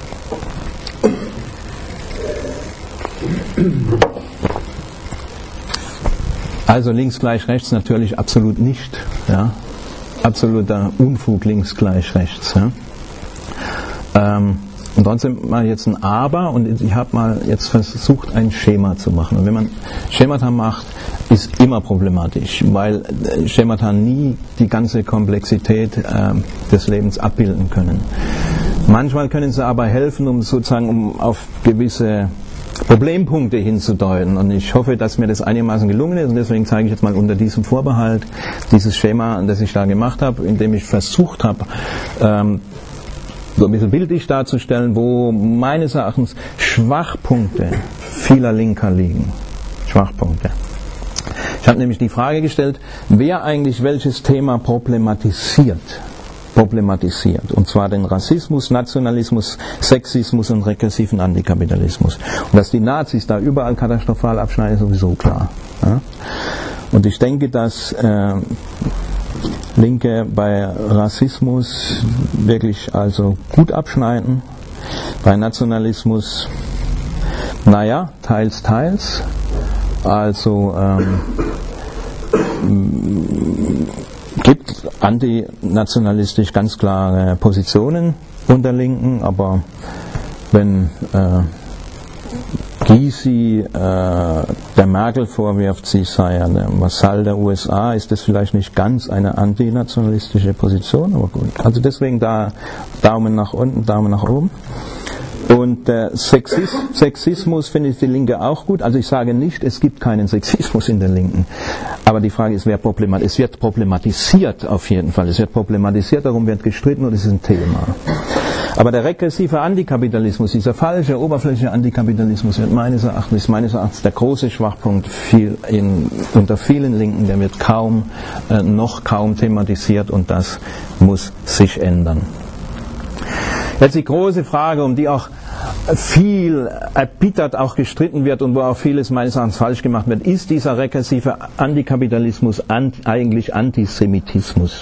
Also links gleich rechts natürlich absolut nicht. Ja? Absoluter Unfug links gleich rechts. Ja? Ähm, und trotzdem mal jetzt ein Aber und ich habe mal jetzt versucht ein Schema zu machen. Und wenn man Schemata macht, ist immer problematisch, weil Schemata nie die ganze Komplexität äh, des Lebens abbilden können. Manchmal können sie aber helfen, um sozusagen um auf gewisse Problempunkte hinzudeuten und ich hoffe, dass mir das einigermaßen gelungen ist und deswegen zeige ich jetzt mal unter diesem Vorbehalt dieses Schema, das ich da gemacht habe, indem ich versucht habe, ähm, so ein bisschen bildlich darzustellen, wo meines Erachtens Schwachpunkte vieler Linker liegen. Schwachpunkte. Ich habe nämlich die Frage gestellt, wer eigentlich welches Thema problematisiert. problematisiert. Und zwar den Rassismus, Nationalismus, Sexismus und regressiven Antikapitalismus. Und dass die Nazis da überall katastrophal abschneiden, ist sowieso klar. Ja? Und ich denke, dass äh, Linke bei Rassismus wirklich also gut abschneiden, bei Nationalismus, naja, teils, teils. Also ähm, gibt antinationalistisch ganz klare Positionen unter Linken, aber wenn äh, Gysi äh, der Merkel vorwirft, sie sei ein Vasall der U S A, ist das vielleicht nicht ganz eine antinationalistische Position, aber gut. Also deswegen da Daumen nach unten, Daumen nach oben. Und der Sexis, Sexismus finde ich die Linke auch gut. Also ich sage nicht, es gibt keinen Sexismus in der Linken. Aber die Frage ist, wer problematisiert. Es wird problematisiert auf jeden Fall. Es wird problematisiert, darum wird gestritten und es ist ein Thema. Aber der regressive Antikapitalismus, dieser falsche, oberflächliche Antikapitalismus wird meines Erachtens, ist meines Erachtens der große Schwachpunkt viel in, unter vielen Linken. Der wird kaum, äh, noch kaum thematisiert und das muss sich ändern. Jetzt die große Frage, um die auch viel erbittert auch gestritten wird und wo auch vieles meines Erachtens falsch gemacht wird, ist dieser regressive Antikapitalismus ant, eigentlich Antisemitismus?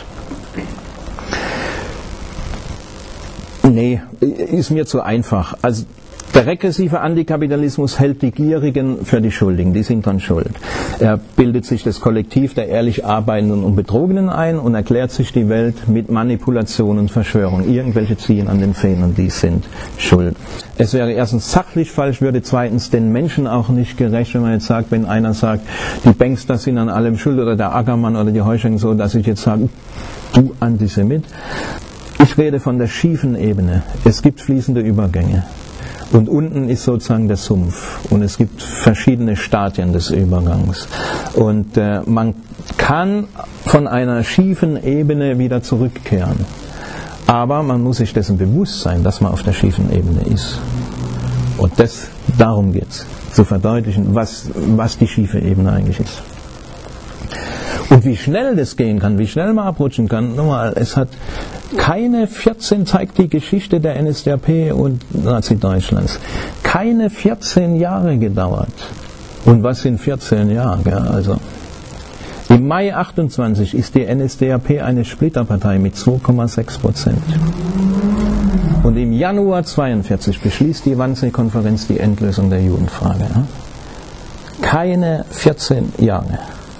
Nee, ist mir zu einfach. Also der regressive Antikapitalismus hält die Gierigen für die Schuldigen, die sind dann schuld. Er bildet sich das Kollektiv der ehrlich Arbeitenden und Betrogenen ein und erklärt sich die Welt mit Manipulation und Verschwörung. Irgendwelche ziehen an den Fäden und die sind schuld. Es wäre erstens sachlich falsch, würde zweitens den Menschen auch nicht gerecht, wenn man jetzt sagt, wenn einer sagt, die Bankster sind an allem schuld oder der Ackermann oder die Heuschrecken so, dass ich jetzt sage, du Antisemit. Ich rede von der schiefen Ebene. Es gibt fließende Übergänge. Und unten ist sozusagen der Sumpf. Und es gibt verschiedene Stadien des Übergangs. Und äh, man kann von einer schiefen Ebene wieder zurückkehren. Aber man muss sich dessen bewusst sein, dass man auf der schiefen Ebene ist. Und das, darum geht es, zu verdeutlichen, was, was die schiefe Ebene eigentlich ist. Und wie schnell das gehen kann, wie schnell man abrutschen kann, nochmal, es hat keine vierzehn, zeigt die Geschichte der N S D A P und Nazi-Deutschlands, keine vierzehn Jahre gedauert. Und was sind vierzehn Jahre? Ja, also im Mai achtundzwanzig ist die N S D A P eine Splitterpartei mit zwei Komma sechs Prozent. Und im Januar zweiundvierzig beschließt die Wannsee-Konferenz die Endlösung der Judenfrage. Ja? Keine vierzehn Jahre.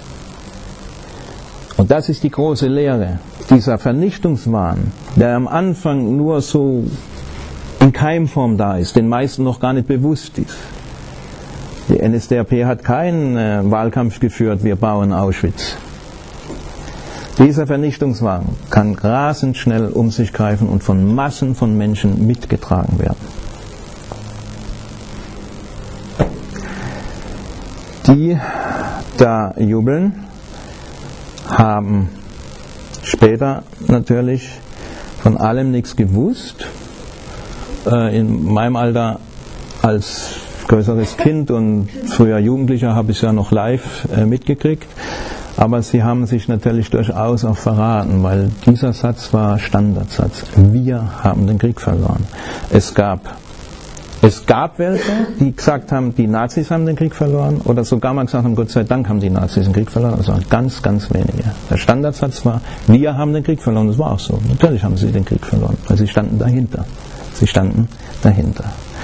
Und das ist die große Lehre. Dieser Vernichtungswahn, der am Anfang nur so in Keimform da ist, den meisten noch gar nicht bewusst ist. Die N S D A P hat keinen äh, Wahlkampf geführt, wir bauen Auschwitz. Dieser Vernichtungswahn kann rasend schnell um sich greifen und von Massen von Menschen mitgetragen werden. Die da jubeln, haben später natürlich von allem nichts gewusst. Äh, in meinem Alter als größeres Kind und früher Jugendlicher habe ich es ja noch live äh, mitgekriegt. Aber sie haben sich natürlich durchaus auch verraten, weil dieser Satz war Standardsatz. Wir haben den Krieg verloren. Es gab Es gab welche, die gesagt haben, die Nazis haben den Krieg verloren, oder sogar mal gesagt haben, Gott sei Dank haben die Nazis den Krieg verloren. Das waren ganz, ganz wenige. Der Standardsatz war, wir haben den Krieg verloren. Das war auch so. Natürlich haben sie den Krieg verloren, weil sie standen dahinter. Sie standen dahinter.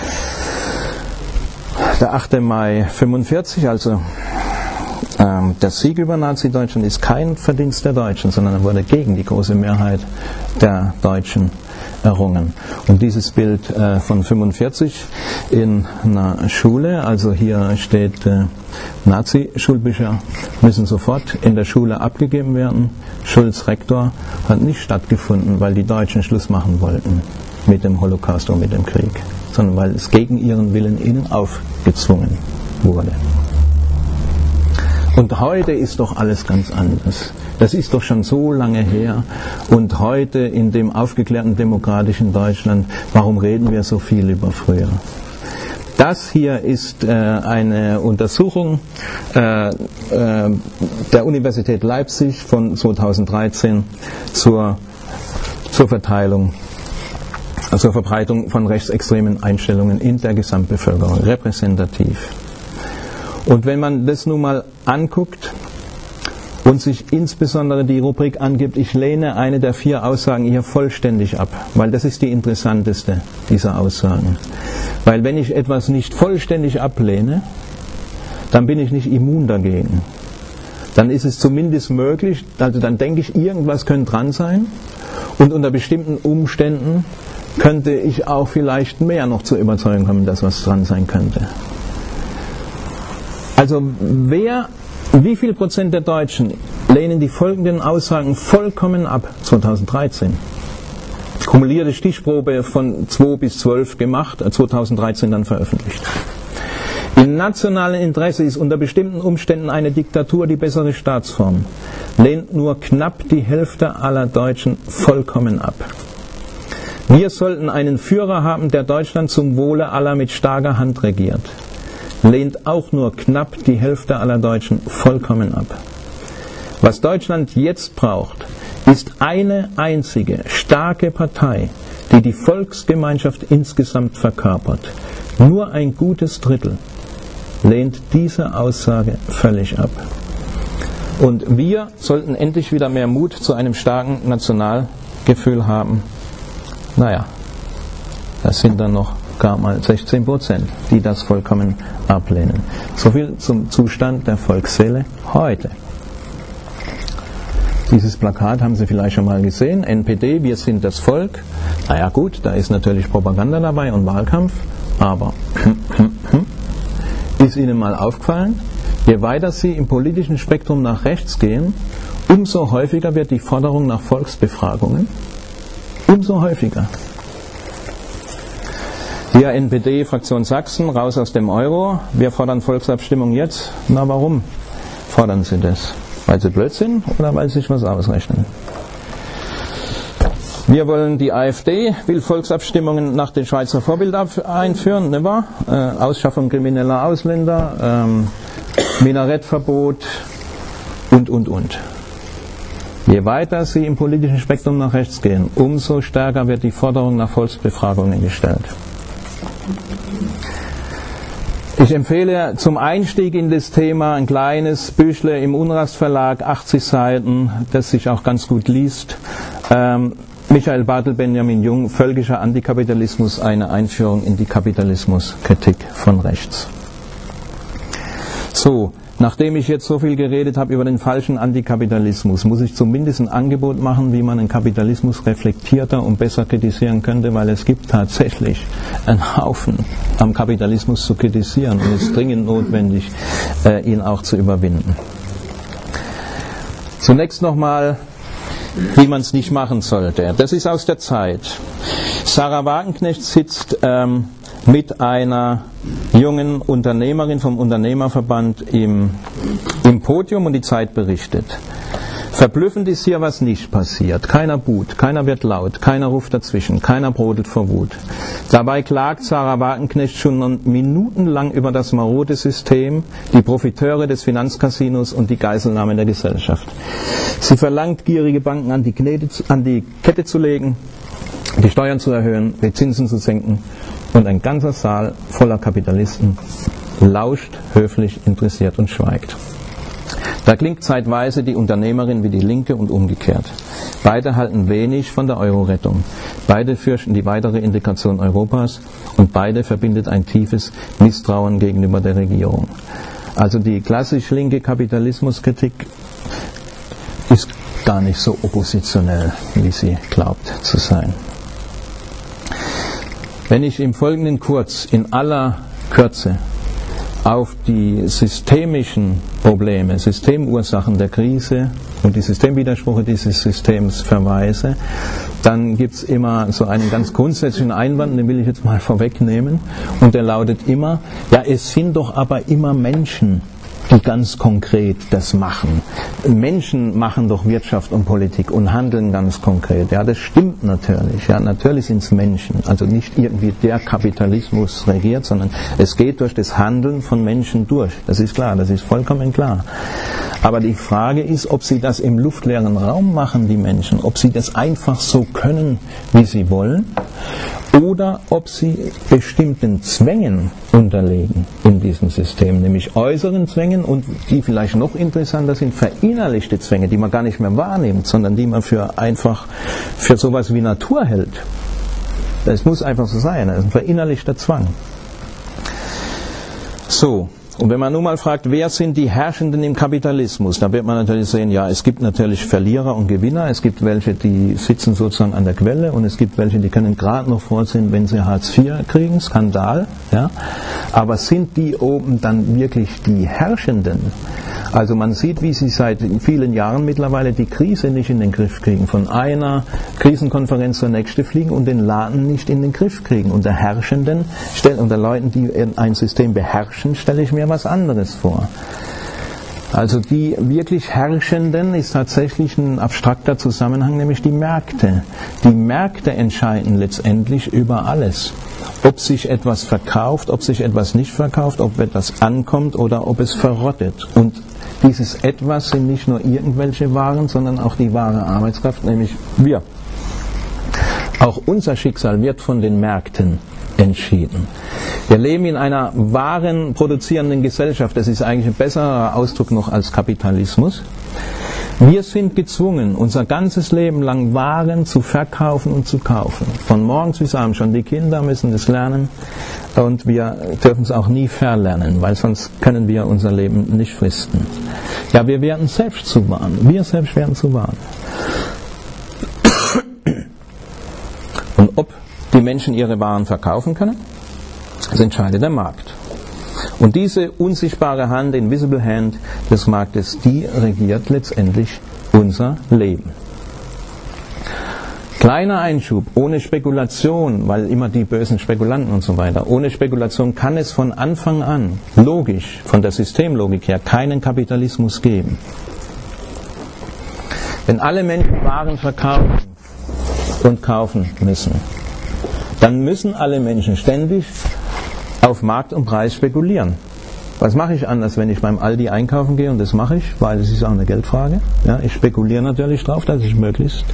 Der achte Mai fünfundvierzig, also ähm, der Sieg über Nazi-Deutschland, ist kein Verdienst der Deutschen, sondern er wurde gegen die große Mehrheit der Deutschen errungen. Und dieses Bild äh, von fünfundvierzig in einer Schule, also hier steht, äh, Nazi-Schulbücher müssen sofort in der Schule abgegeben werden. Schulz Rektor hat nicht stattgefunden, weil die Deutschen Schluss machen wollten mit dem Holocaust und mit dem Krieg, sondern weil es gegen ihren Willen ihnen aufgezwungen wurde. Und heute ist doch alles ganz anders. Das ist doch schon so lange her. Und heute in dem aufgeklärten demokratischen Deutschland, warum reden wir so viel über früher? Das hier ist äh, eine Untersuchung äh, äh, der Universität Leipzig von zweitausenddreizehn zur, zur Verteilung, zur Verbreitung von rechtsextremen Einstellungen in der Gesamtbevölkerung, repräsentativ. Und wenn man das nun mal anguckt und sich insbesondere die Rubrik angibt, ich lehne eine der vier Aussagen hier vollständig ab, weil das ist die interessanteste dieser Aussagen. Weil wenn ich etwas nicht vollständig ablehne, dann bin ich nicht immun dagegen. Dann ist es zumindest möglich, also dann denke ich, irgendwas könnte dran sein und unter bestimmten Umständen könnte ich auch vielleicht mehr noch zur Überzeugung kommen, dass was dran sein könnte. Also wer, wie viel Prozent der Deutschen lehnen die folgenden Aussagen vollkommen ab? zweitausenddreizehn. Kumulierte Stichprobe von zwei bis zwölf gemacht, zweitausenddreizehn dann veröffentlicht. Im nationalen Interesse ist unter bestimmten Umständen eine Diktatur die bessere Staatsform. Lehnt nur knapp die Hälfte aller Deutschen vollkommen ab. Wir sollten einen Führer haben, der Deutschland zum Wohle aller mit starker Hand regiert. Lehnt auch nur knapp die Hälfte aller Deutschen vollkommen ab. Was Deutschland jetzt braucht, ist eine einzige, starke Partei, die die Volksgemeinschaft insgesamt verkörpert. Nur ein gutes Drittel lehnt diese Aussage völlig ab. Und wir sollten endlich wieder mehr Mut zu einem starken Nationalgefühl haben. Naja, das sind dann noch gar mal sechzehn Prozent, die das vollkommen ablehnen. Soviel zum Zustand der Volksseele heute. Dieses Plakat haben Sie vielleicht schon mal gesehen, N P D, wir sind das Volk. Naja gut, da ist natürlich Propaganda dabei und Wahlkampf, aber ist Ihnen mal aufgefallen, je weiter Sie im politischen Spektrum nach rechts gehen, umso häufiger wird die Forderung nach Volksbefragungen, umso häufiger. Hier N P D, Fraktion Sachsen, raus aus dem Euro. Wir fordern Volksabstimmung jetzt. Na, warum fordern Sie das? Weil Sie blöd sind oder weil Sie sich was ausrechnen? Wir wollen, die AfD will Volksabstimmungen nach dem Schweizer Vorbild einführen, nicht wahr? Äh, Ausschaffung krimineller Ausländer, ähm, Minarettverbot und, und, und. Je weiter Sie im politischen Spektrum nach rechts gehen, umso stärker wird die Forderung nach Volksbefragungen gestellt. Ich empfehle zum Einstieg in das Thema ein kleines Büchle im Unrast Verlag, achtzig Seiten, das sich auch ganz gut liest. Ähm, Michael Bartel, Benjamin Jung, Völkischer Antikapitalismus, eine Einführung in die Kapitalismuskritik von rechts. So, nachdem ich jetzt so viel geredet habe über den falschen Antikapitalismus, muss ich zumindest ein Angebot machen, wie man den Kapitalismus reflektierter und besser kritisieren könnte, weil es gibt tatsächlich einen Haufen am Kapitalismus zu kritisieren und es ist dringend notwendig, äh, ihn auch zu überwinden. Zunächst nochmal, wie man es nicht machen sollte. Das ist aus der Zeit. Sarah Wagenknecht sitzt ähm, mit einer jungen Unternehmerin vom Unternehmerverband im, im Podium und die Zeit berichtet. Verblüffend ist hier, was nicht passiert. Keiner buht, keiner wird laut, keiner ruft dazwischen, keiner brodelt vor Wut. Dabei klagt Sarah Wagenknecht schon minutenlang über das marode System, die Profiteure des Finanzcasinos und die Geiselnahme der Gesellschaft. Sie verlangt, gierige Banken an die, Knete, an die Kette zu legen, die Steuern zu erhöhen, die Zinsen zu senken und ein ganzer Saal voller Kapitalisten lauscht, höflich, interessiert und schweigt. Da klingt zeitweise die Unternehmerin wie die Linke und umgekehrt. Beide halten wenig von der Euro-Rettung. Beide fürchten die weitere Integration Europas und beide verbindet ein tiefes Misstrauen gegenüber der Regierung. Also die klassisch linke Kapitalismuskritik ist gar nicht so oppositionell, wie sie glaubt zu sein. Wenn ich im Folgenden kurz in aller Kürze auf die systemischen Probleme, Systemursachen der Krise und die Systemwidersprüche dieses Systems verweise, dann gibt es immer so einen ganz grundsätzlichen Einwand, den will ich jetzt mal vorwegnehmen, und der lautet immer, ja, es sind doch aber immer Menschen, die ganz konkret das machen. Menschen machen doch Wirtschaft und Politik und handeln ganz konkret. Ja, das stimmt natürlich. Ja, natürlich sind es Menschen. Also nicht irgendwie der Kapitalismus regiert, sondern es geht durch das Handeln von Menschen durch. Das ist klar, das ist vollkommen klar. Aber die Frage ist, ob sie das im luftleeren Raum machen, die Menschen, ob sie das einfach so können, wie sie wollen, oder ob sie bestimmten Zwängen unterlegen in diesem System, nämlich äußeren Zwängen und die vielleicht noch interessanter sind, verinnerlichte Zwänge, die man gar nicht mehr wahrnimmt, sondern die man für einfach für sowas wie Natur hält. Das muss einfach so sein, das ist ein verinnerlichter Zwang. So. Und wenn man nun mal fragt, wer sind die Herrschenden im Kapitalismus, dann wird man natürlich sehen, ja, es gibt natürlich Verlierer und Gewinner, es gibt welche, die sitzen sozusagen an der Quelle und es gibt welche, die können gerade noch vorsehen, wenn sie Hartz vier kriegen, Skandal, ja. Aber sind die oben dann wirklich die Herrschenden? Also man sieht, wie sie seit vielen Jahren mittlerweile die Krise nicht in den Griff kriegen, von einer Krisenkonferenz zur nächsten fliegen und den Laden nicht in den Griff kriegen. Unter Herrschenden, unter Leuten, die ein System beherrschen, stelle ich mir was anderes vor. Also die wirklich Herrschenden ist tatsächlich ein abstrakter Zusammenhang, nämlich die Märkte. Die Märkte entscheiden letztendlich über alles. Ob sich etwas verkauft, ob sich etwas nicht verkauft, ob etwas ankommt oder ob es verrottet. Und dieses Etwas sind nicht nur irgendwelche Waren, sondern auch die wahre Arbeitskraft, nämlich wir. Auch unser Schicksal wird von den Märkten entschieden. Wir leben in einer Waren produzierenden Gesellschaft. Das ist eigentlich ein besserer Ausdruck noch als Kapitalismus. Wir sind gezwungen, unser ganzes Leben lang Waren zu verkaufen und zu kaufen. Von morgens bis abends schon. Die Kinder müssen das lernen und wir dürfen es auch nie verlernen, weil sonst können wir unser Leben nicht fristen. Ja, wir werden selbst zu Waren. Wir selbst werden zu Waren. Und ob die Menschen ihre Waren verkaufen können, das entscheidet der Markt. Und diese unsichtbare Hand, Invisible Hand des Marktes, die regiert letztendlich unser Leben. Kleiner Einschub, ohne Spekulation, weil immer die bösen Spekulanten und so weiter, ohne Spekulation kann es von Anfang an, logisch, von der Systemlogik her, keinen Kapitalismus geben. Wenn alle Menschen Waren verkaufen und kaufen müssen, dann müssen alle Menschen ständig auf Markt und Preis spekulieren. Was mache ich anders, wenn ich beim Aldi einkaufen gehe? Und das mache ich, weil es ist auch eine Geldfrage. Ja, ich spekuliere natürlich darauf, dass ich möglichst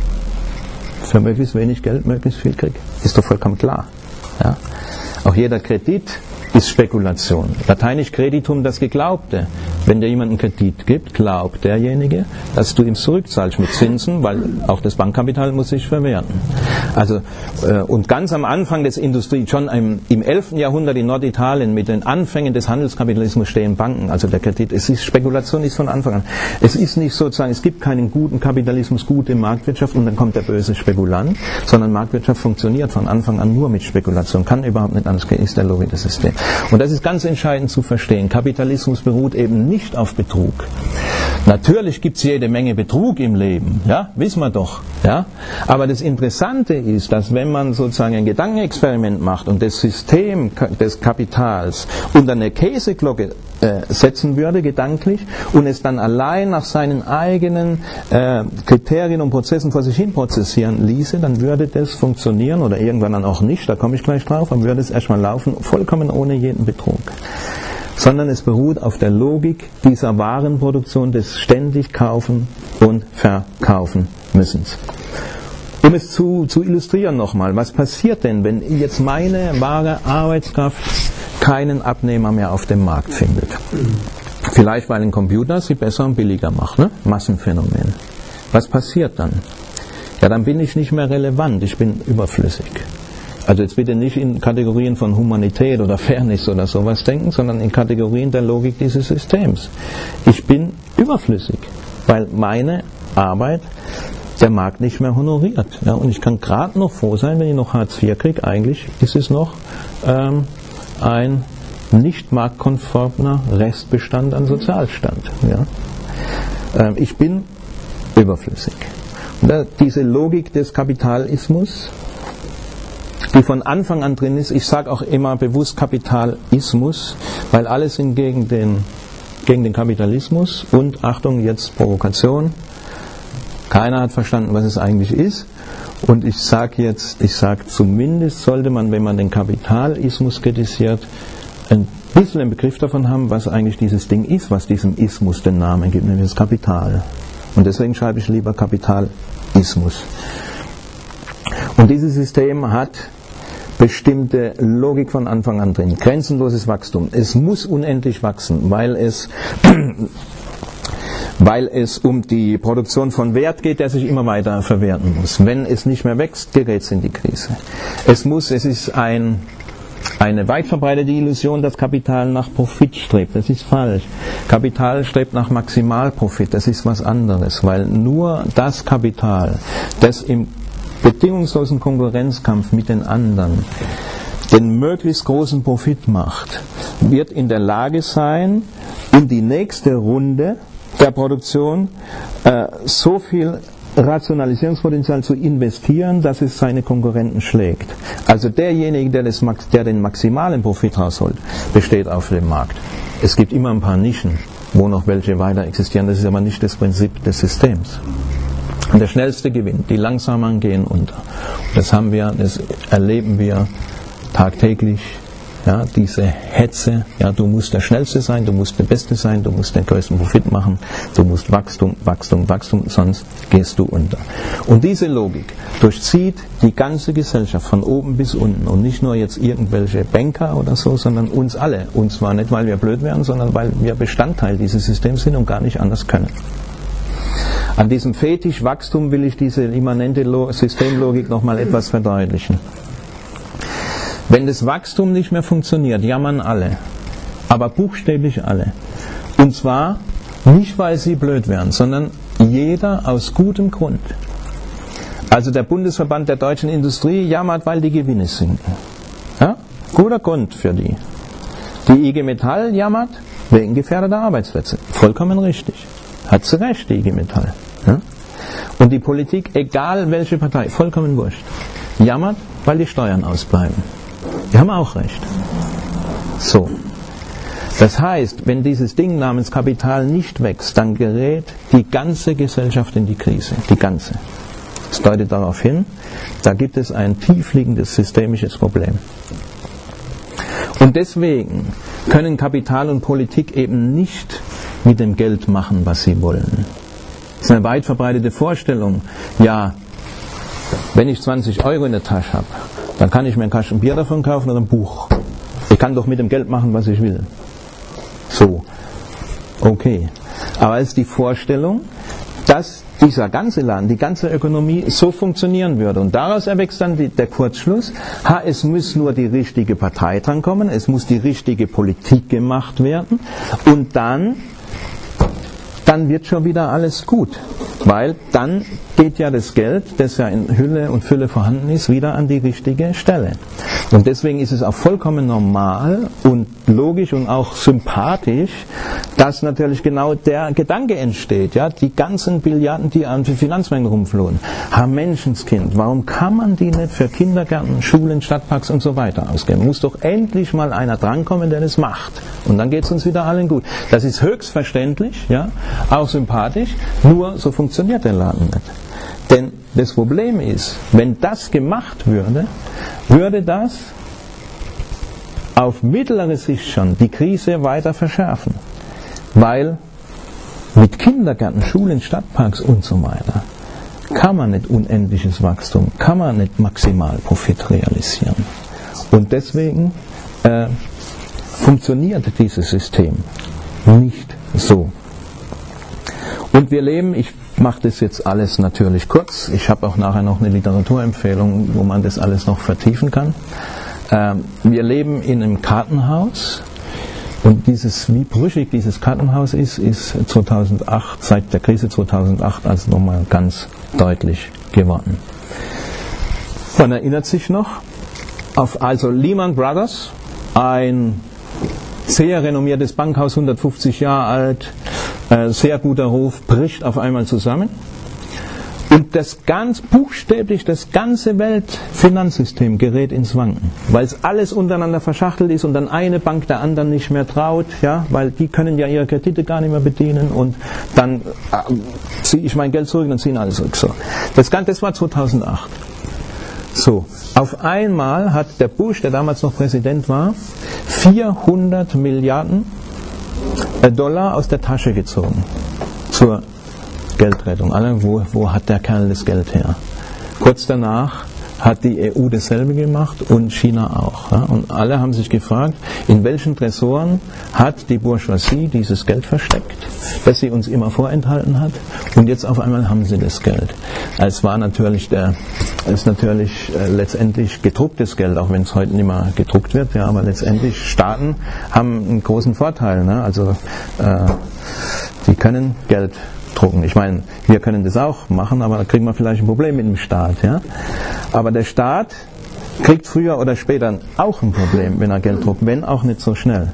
für möglichst wenig Geld möglichst viel kriege. Ist doch vollkommen klar. Ja? Auch jeder Kredit ist Spekulation. Lateinisch Creditum, das Geglaubte. Wenn dir jemand einen Kredit gibt, glaubt derjenige, dass du ihm zurückzahlst mit Zinsen, weil auch das Bankkapital muss sich verwerten. Also, äh, und ganz am Anfang des Industrie, schon im, im elften Jahrhundert in Norditalien mit den Anfängen des Handelskapitalismus stehen Banken, also der Kredit. Es ist Spekulation ist von Anfang an. Es ist nicht sozusagen, es gibt keinen guten Kapitalismus, gute Marktwirtschaft und dann kommt der böse Spekulant, sondern Marktwirtschaft funktioniert von Anfang an nur mit Spekulation, kann überhaupt nicht anders gehen, ist der Logik des Systems. Und das ist ganz entscheidend zu verstehen. Kapitalismus beruht eben nicht auf Betrug. Natürlich gibt es jede Menge Betrug im Leben, ja, wissen wir doch. Ja? Aber das Interessante ist, dass wenn man sozusagen ein Gedankenexperiment macht und das System des Kapitals unter eine Käseglocke äh, setzen würde, gedanklich, und es dann allein nach seinen eigenen äh, Kriterien und Prozessen vor sich hin prozessieren ließe, dann würde das funktionieren, oder irgendwann dann auch nicht, da komme ich gleich drauf, aber würde es erstmal laufen, vollkommen ohne jeden Betrug. Sondern es beruht auf der Logik dieser Warenproduktion, des ständig Kaufen und Verkaufen müssens. Um es zu, zu illustrieren nochmal, was passiert denn, wenn jetzt meine wahre Arbeitskraft keinen Abnehmer mehr auf dem Markt findet? Vielleicht, weil ein Computer sie besser und billiger macht, ne? Massenphänomen. Was passiert dann? Ja, dann bin ich nicht mehr relevant, ich bin überflüssig. Also jetzt bitte nicht in Kategorien von Humanität oder Fairness oder sowas denken, sondern in Kategorien der Logik dieses Systems. Ich bin überflüssig, weil meine Arbeit der Markt nicht mehr honoriert. Ja, und ich kann gerade noch froh sein, wenn ich noch Hartz vier kriege. Eigentlich ist es noch ähm, ein nicht marktkonformer Restbestand an Sozialstand. Ja. Ähm, ich bin überflüssig. Und da, diese Logik des Kapitalismus, die von Anfang an drin ist, ich sage auch immer bewusst Kapitalismus, weil alle sind gegen den, gegen den Kapitalismus und, Achtung, jetzt Provokation, keiner hat verstanden, was es eigentlich ist, und ich sage jetzt, ich sage zumindest sollte man, wenn man den Kapitalismus kritisiert, ein bisschen einen Begriff davon haben, was eigentlich dieses Ding ist, was diesem Ismus den Namen gibt, nämlich das Kapital. Und deswegen schreibe ich lieber Kapitalismus. Und dieses System hat bestimmte Logik von Anfang an drin. Grenzenloses Wachstum. Es muss unendlich wachsen, weil es, weil es um die Produktion von Wert geht, der sich immer weiter verwerten muss. Wenn es nicht mehr wächst, gerät es in die Krise. Es muss, es ist ein, eine weit verbreitete Illusion, dass Kapital nach Profit strebt. Das ist falsch. Kapital strebt nach Maximalprofit. Das ist was anderes, weil nur das Kapital, das im bedingungslosen Konkurrenzkampf mit den anderen den möglichst großen Profit macht, wird in der Lage sein, in die nächste Runde der Produktion äh, so viel Rationalisierungspotenzial zu investieren, dass es seine Konkurrenten schlägt. Also derjenige, der, das, der den maximalen Profit rausholt, besteht auf dem Markt. Es gibt immer ein paar Nischen, wo noch welche weiter existieren, das ist aber nicht das Prinzip des Systems. Und der Schnellste gewinnt, die Langsameren gehen unter. Das haben wir, das erleben wir tagtäglich, ja, diese Hetze, ja, du musst der Schnellste sein, du musst der Beste sein, du musst den größten Profit machen, du musst Wachstum, Wachstum, Wachstum, sonst gehst du unter. Und diese Logik durchzieht die ganze Gesellschaft von oben bis unten und nicht nur jetzt irgendwelche Banker oder so, sondern uns alle. Und zwar nicht, weil wir blöd wären, sondern weil wir Bestandteil dieses Systems sind und gar nicht anders können. An diesem Fetisch Wachstum will ich diese immanente Systemlogik nochmal etwas verdeutlichen. Wenn das Wachstum nicht mehr funktioniert, jammern alle, aber buchstäblich alle. Und zwar nicht, weil sie blöd wären, sondern jeder aus gutem Grund. Also der Bundesverband der deutschen Industrie jammert, weil die Gewinne sinken. Ja? Guter Grund für die. Die I G Metall jammert wegen gefährdeter Arbeitsplätze. Vollkommen richtig. Hat sie recht, die I G Metall. Ja? Und die Politik, egal welche Partei, vollkommen wurscht, jammert, weil die Steuern ausbleiben. Die haben auch recht. So. Das heißt, wenn dieses Ding namens Kapital nicht wächst, dann gerät die ganze Gesellschaft in die Krise. Die ganze. Das deutet darauf hin, da gibt es ein tiefliegendes systemisches Problem. Und deswegen können Kapital und Politik eben nicht mit dem Geld machen, was sie wollen. Das ist eine weit verbreitete Vorstellung. Ja, wenn ich zwanzig Euro in der Tasche habe, dann kann ich mir einen Kasten Bier davon kaufen oder ein Buch. Ich kann doch mit dem Geld machen, was ich will. So, okay. Aber es ist die Vorstellung, dass dieser ganze Land, die ganze Ökonomie so funktionieren würde. Und daraus erwächst dann die, der Kurzschluss, ha, es muss nur die richtige Partei drankommen, es muss die richtige Politik gemacht werden und dann, dann wird schon wieder alles gut. Weil dann geht ja das Geld, das ja in Hülle und Fülle vorhanden ist, wieder an die richtige Stelle. Und deswegen ist es auch vollkommen normal und logisch und auch sympathisch, dass natürlich genau der Gedanke entsteht. Ja, die ganzen Billiarden, die an den Finanzmärkten rumflohen, haben Menschenskind. Warum kann man die nicht für Kindergärten, Schulen, Stadtparks und so weiter ausgeben? Muss doch endlich mal einer drankommen, der das macht. Und dann geht es uns wieder allen gut. Das ist höchstverständlich, ja, auch sympathisch, nur so funktioniert der Laden nicht. Denn das Problem ist, wenn das gemacht würde, würde das auf mittlere Sicht schon die Krise weiter verschärfen. Weil mit Kindergärten, Schulen, Stadtparks und so weiter kann man nicht unendliches Wachstum, kann man nicht Maximalprofit realisieren. Und deswegen äh, funktioniert dieses System nicht so. Und wir leben, ich mache das jetzt alles natürlich kurz, ich habe auch nachher noch eine Literaturempfehlung, wo man das alles noch vertiefen kann. Ähm, wir leben in einem Kartenhaus und dieses, wie brüchig dieses Kartenhaus ist, ist zweitausendacht, seit der Krise zweitausendacht also nochmal ganz deutlich geworden. Man erinnert sich noch auf also Lehman Brothers, ein sehr renommiertes Bankhaus, hundertfünfzig Jahre alt, äh, sehr guter Ruf, bricht auf einmal zusammen. Und das ganz buchstäblich, das ganze Weltfinanzsystem gerät ins Wanken, weil es alles untereinander verschachtelt ist und dann eine Bank der anderen nicht mehr traut, ja, weil die können ja ihre Kredite gar nicht mehr bedienen und dann äh, ziehe ich mein Geld zurück und dann ziehen alle zurück. So. Das, das war zweitausendacht. So, auf einmal hat der Bush, der damals noch Präsident war, vierhundert Milliarden Dollar aus der Tasche gezogen zur Geldrettung. Alle, wo, wo hat der Kerl das Geld her? Kurz danach hat die E U dasselbe gemacht und China auch. Ja? Und alle haben sich gefragt, in welchen Tresoren hat die Bourgeoisie dieses Geld versteckt, das sie uns immer vorenthalten hat, und jetzt auf einmal haben sie das Geld. Es war natürlich der, es ist natürlich äh, letztendlich gedrucktes Geld, auch wenn es heute nicht mehr gedruckt wird, ja, aber letztendlich Staaten haben einen großen Vorteil, ne? Also äh, die können Geld drucken. Ich meine, wir können das auch machen, aber da kriegen wir vielleicht ein Problem mit dem Staat. Ja? Aber der Staat kriegt früher oder später auch ein Problem, wenn er Geld druckt, wenn auch nicht so schnell.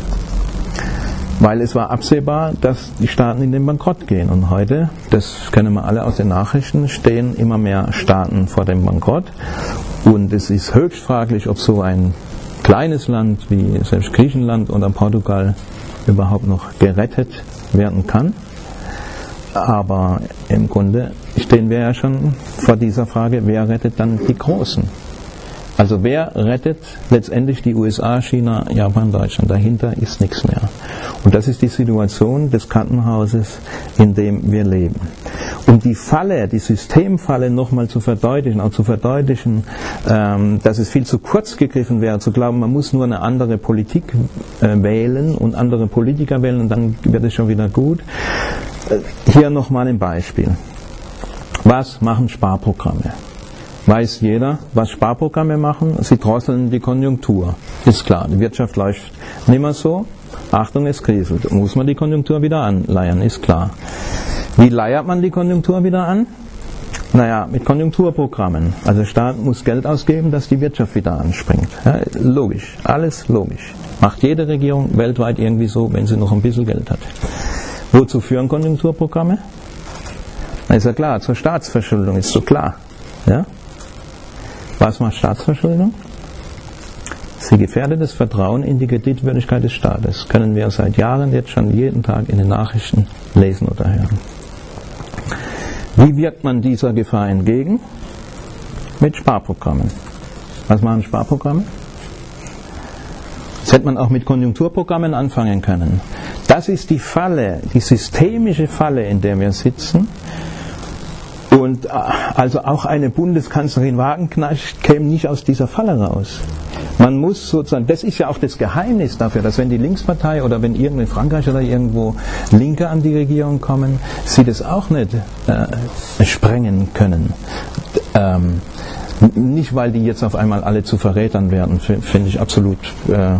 Weil es war absehbar, dass die Staaten in den Bankrott gehen. Und heute, das kennen wir alle aus den Nachrichten, stehen immer mehr Staaten vor dem Bankrott. Und es ist höchst fraglich, ob so ein kleines Land wie selbst Griechenland oder Portugal überhaupt noch gerettet werden kann. Aber im Grunde stehen wir ja schon vor dieser Frage, wer rettet dann die Großen? Also wer rettet letztendlich die U S A, China, Japan, Deutschland? Dahinter ist nichts mehr. Und das ist die Situation des Kartenhauses, in dem wir leben. Um die Falle, die Systemfalle nochmal zu verdeutlichen, auch zu verdeutlichen, ähm, dass es viel zu kurz gegriffen wäre, zu glauben, man muss nur eine andere Politik äh, wählen und andere Politiker wählen und dann wird es schon wieder gut. Hier nochmal ein Beispiel. Was machen Sparprogramme? Weiß jeder, was Sparprogramme machen? Sie drosseln die Konjunktur. Ist klar, die Wirtschaft läuft nicht mehr so. Achtung, es kriselt. Muss man die Konjunktur wieder anleiern, ist klar. Wie leiert man die Konjunktur wieder an? Naja, mit Konjunkturprogrammen. Also der Staat muss Geld ausgeben, dass die Wirtschaft wieder anspringt. Ja, logisch, alles logisch. Macht jede Regierung weltweit irgendwie so, wenn sie noch ein bisschen Geld hat. Wozu führen Konjunkturprogramme? Ist ja klar, zur Staatsverschuldung ist so klar. Ja? Was macht Staatsverschuldung? Sie gefährdet das Vertrauen in die Kreditwürdigkeit des Staates. Können wir seit Jahren jetzt schon jeden Tag in den Nachrichten lesen oder hören. Wie wirkt man dieser Gefahr entgegen? Mit Sparprogrammen. Was machen Sparprogramme? Das hätte man auch mit Konjunkturprogrammen anfangen können. Das ist die Falle, die systemische Falle, in der wir sitzen. Und also auch eine Bundeskanzlerin Wagenknecht käme nicht aus dieser Falle raus. Man muss sozusagen, das ist ja auch das Geheimnis dafür, dass wenn die Linkspartei oder wenn irgendwo in Frankreich oder irgendwo Linke an die Regierung kommen, sie das auch nicht äh, sprengen können. Ähm, nicht, weil die jetzt auf einmal alle zu Verrätern werden, finde ich absolut äh,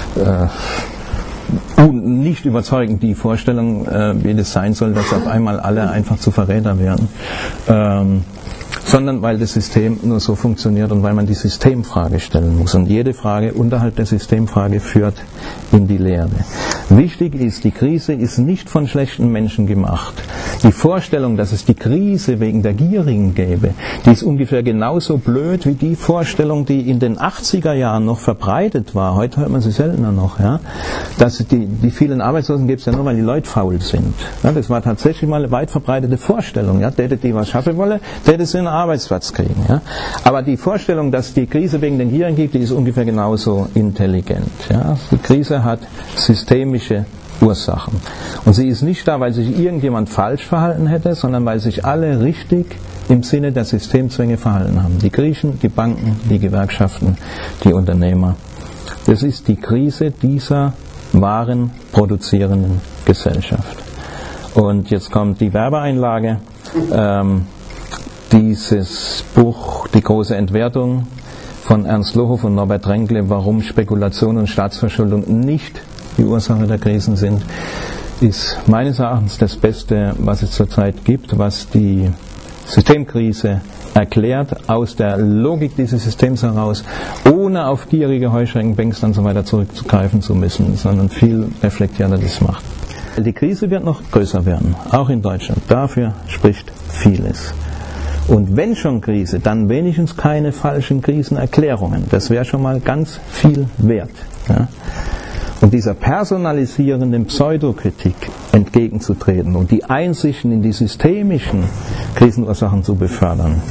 äh, nicht überzeugend, die Vorstellung, äh, wie das sein soll, dass auf einmal alle einfach zu Verräter werden. Ähm, sondern weil das System nur so funktioniert und weil man die Systemfrage stellen muss. Und jede Frage unterhalb der Systemfrage führt in die Leere. Wichtig ist, die Krise ist nicht von schlechten Menschen gemacht. Die Vorstellung, dass es die Krise wegen der Gierigen gäbe, die ist ungefähr genauso blöd wie die Vorstellung, die in den achtziger Jahren noch verbreitet war. Heute hört man sie seltener noch. Ja? Dass die, die vielen Arbeitslosen gibt es ja nur, weil die Leute faul sind. Ja, das war tatsächlich mal eine weit verbreitete Vorstellung. Ja? Täte die was schaffen wolle, täte sie einen Arbeitsplatz kriegen. Ja? Aber die Vorstellung, dass die Krise wegen den Gierigen gibt, die ist ungefähr genauso intelligent. Ja? Die Krise hat systemische Ursachen. Und sie ist nicht da, weil sich irgendjemand falsch verhalten hätte, sondern weil sich alle richtig im Sinne der Systemzwänge verhalten haben. Die Griechen, die Banken, die Gewerkschaften, die Unternehmer. Das ist die Krise dieser Waren produzierenden Gesellschaft. Und jetzt kommt die Werbeeinlage. Ähm, dieses Buch, Die große Entwertung von Ernst Lohoff und Norbert Renkle, warum Spekulation und Staatsverschuldung nicht die Ursache der Krisen sind, ist meines Erachtens das Beste, was es zurzeit gibt, was die Systemkrise erklärt, aus der Logik dieses Systems heraus, ohne auf gierige Heuschreckenbanks und so weiter zurückzugreifen zu müssen, sondern viel reflektierter das macht. Die Krise wird noch größer werden, auch in Deutschland. Dafür spricht vieles. Und wenn schon Krise, dann wenigstens keine falschen Krisenerklärungen. Das wäre schon mal ganz viel wert. Ja? Und dieser personalisierenden Pseudokritik entgegenzutreten und die Einsichten in die systemischen Krisenursachen zu befördern.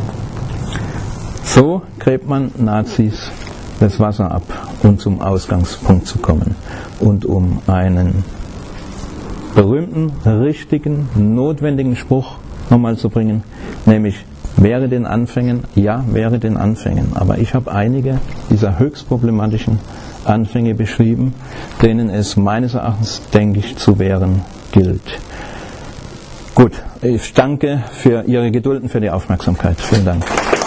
So gräbt man Nazis das Wasser ab, um zum Ausgangspunkt zu kommen und um einen berühmten, richtigen, notwendigen Spruch nochmal zu bringen, nämlich wäre den Anfängen, ja, wäre den Anfängen. Aber ich habe einige dieser höchst problematischen Anfänge beschrieben, denen es meines Erachtens, denke ich, zu wehren gilt. Gut, ich danke für Ihre Geduld und für die Aufmerksamkeit. Vielen Dank.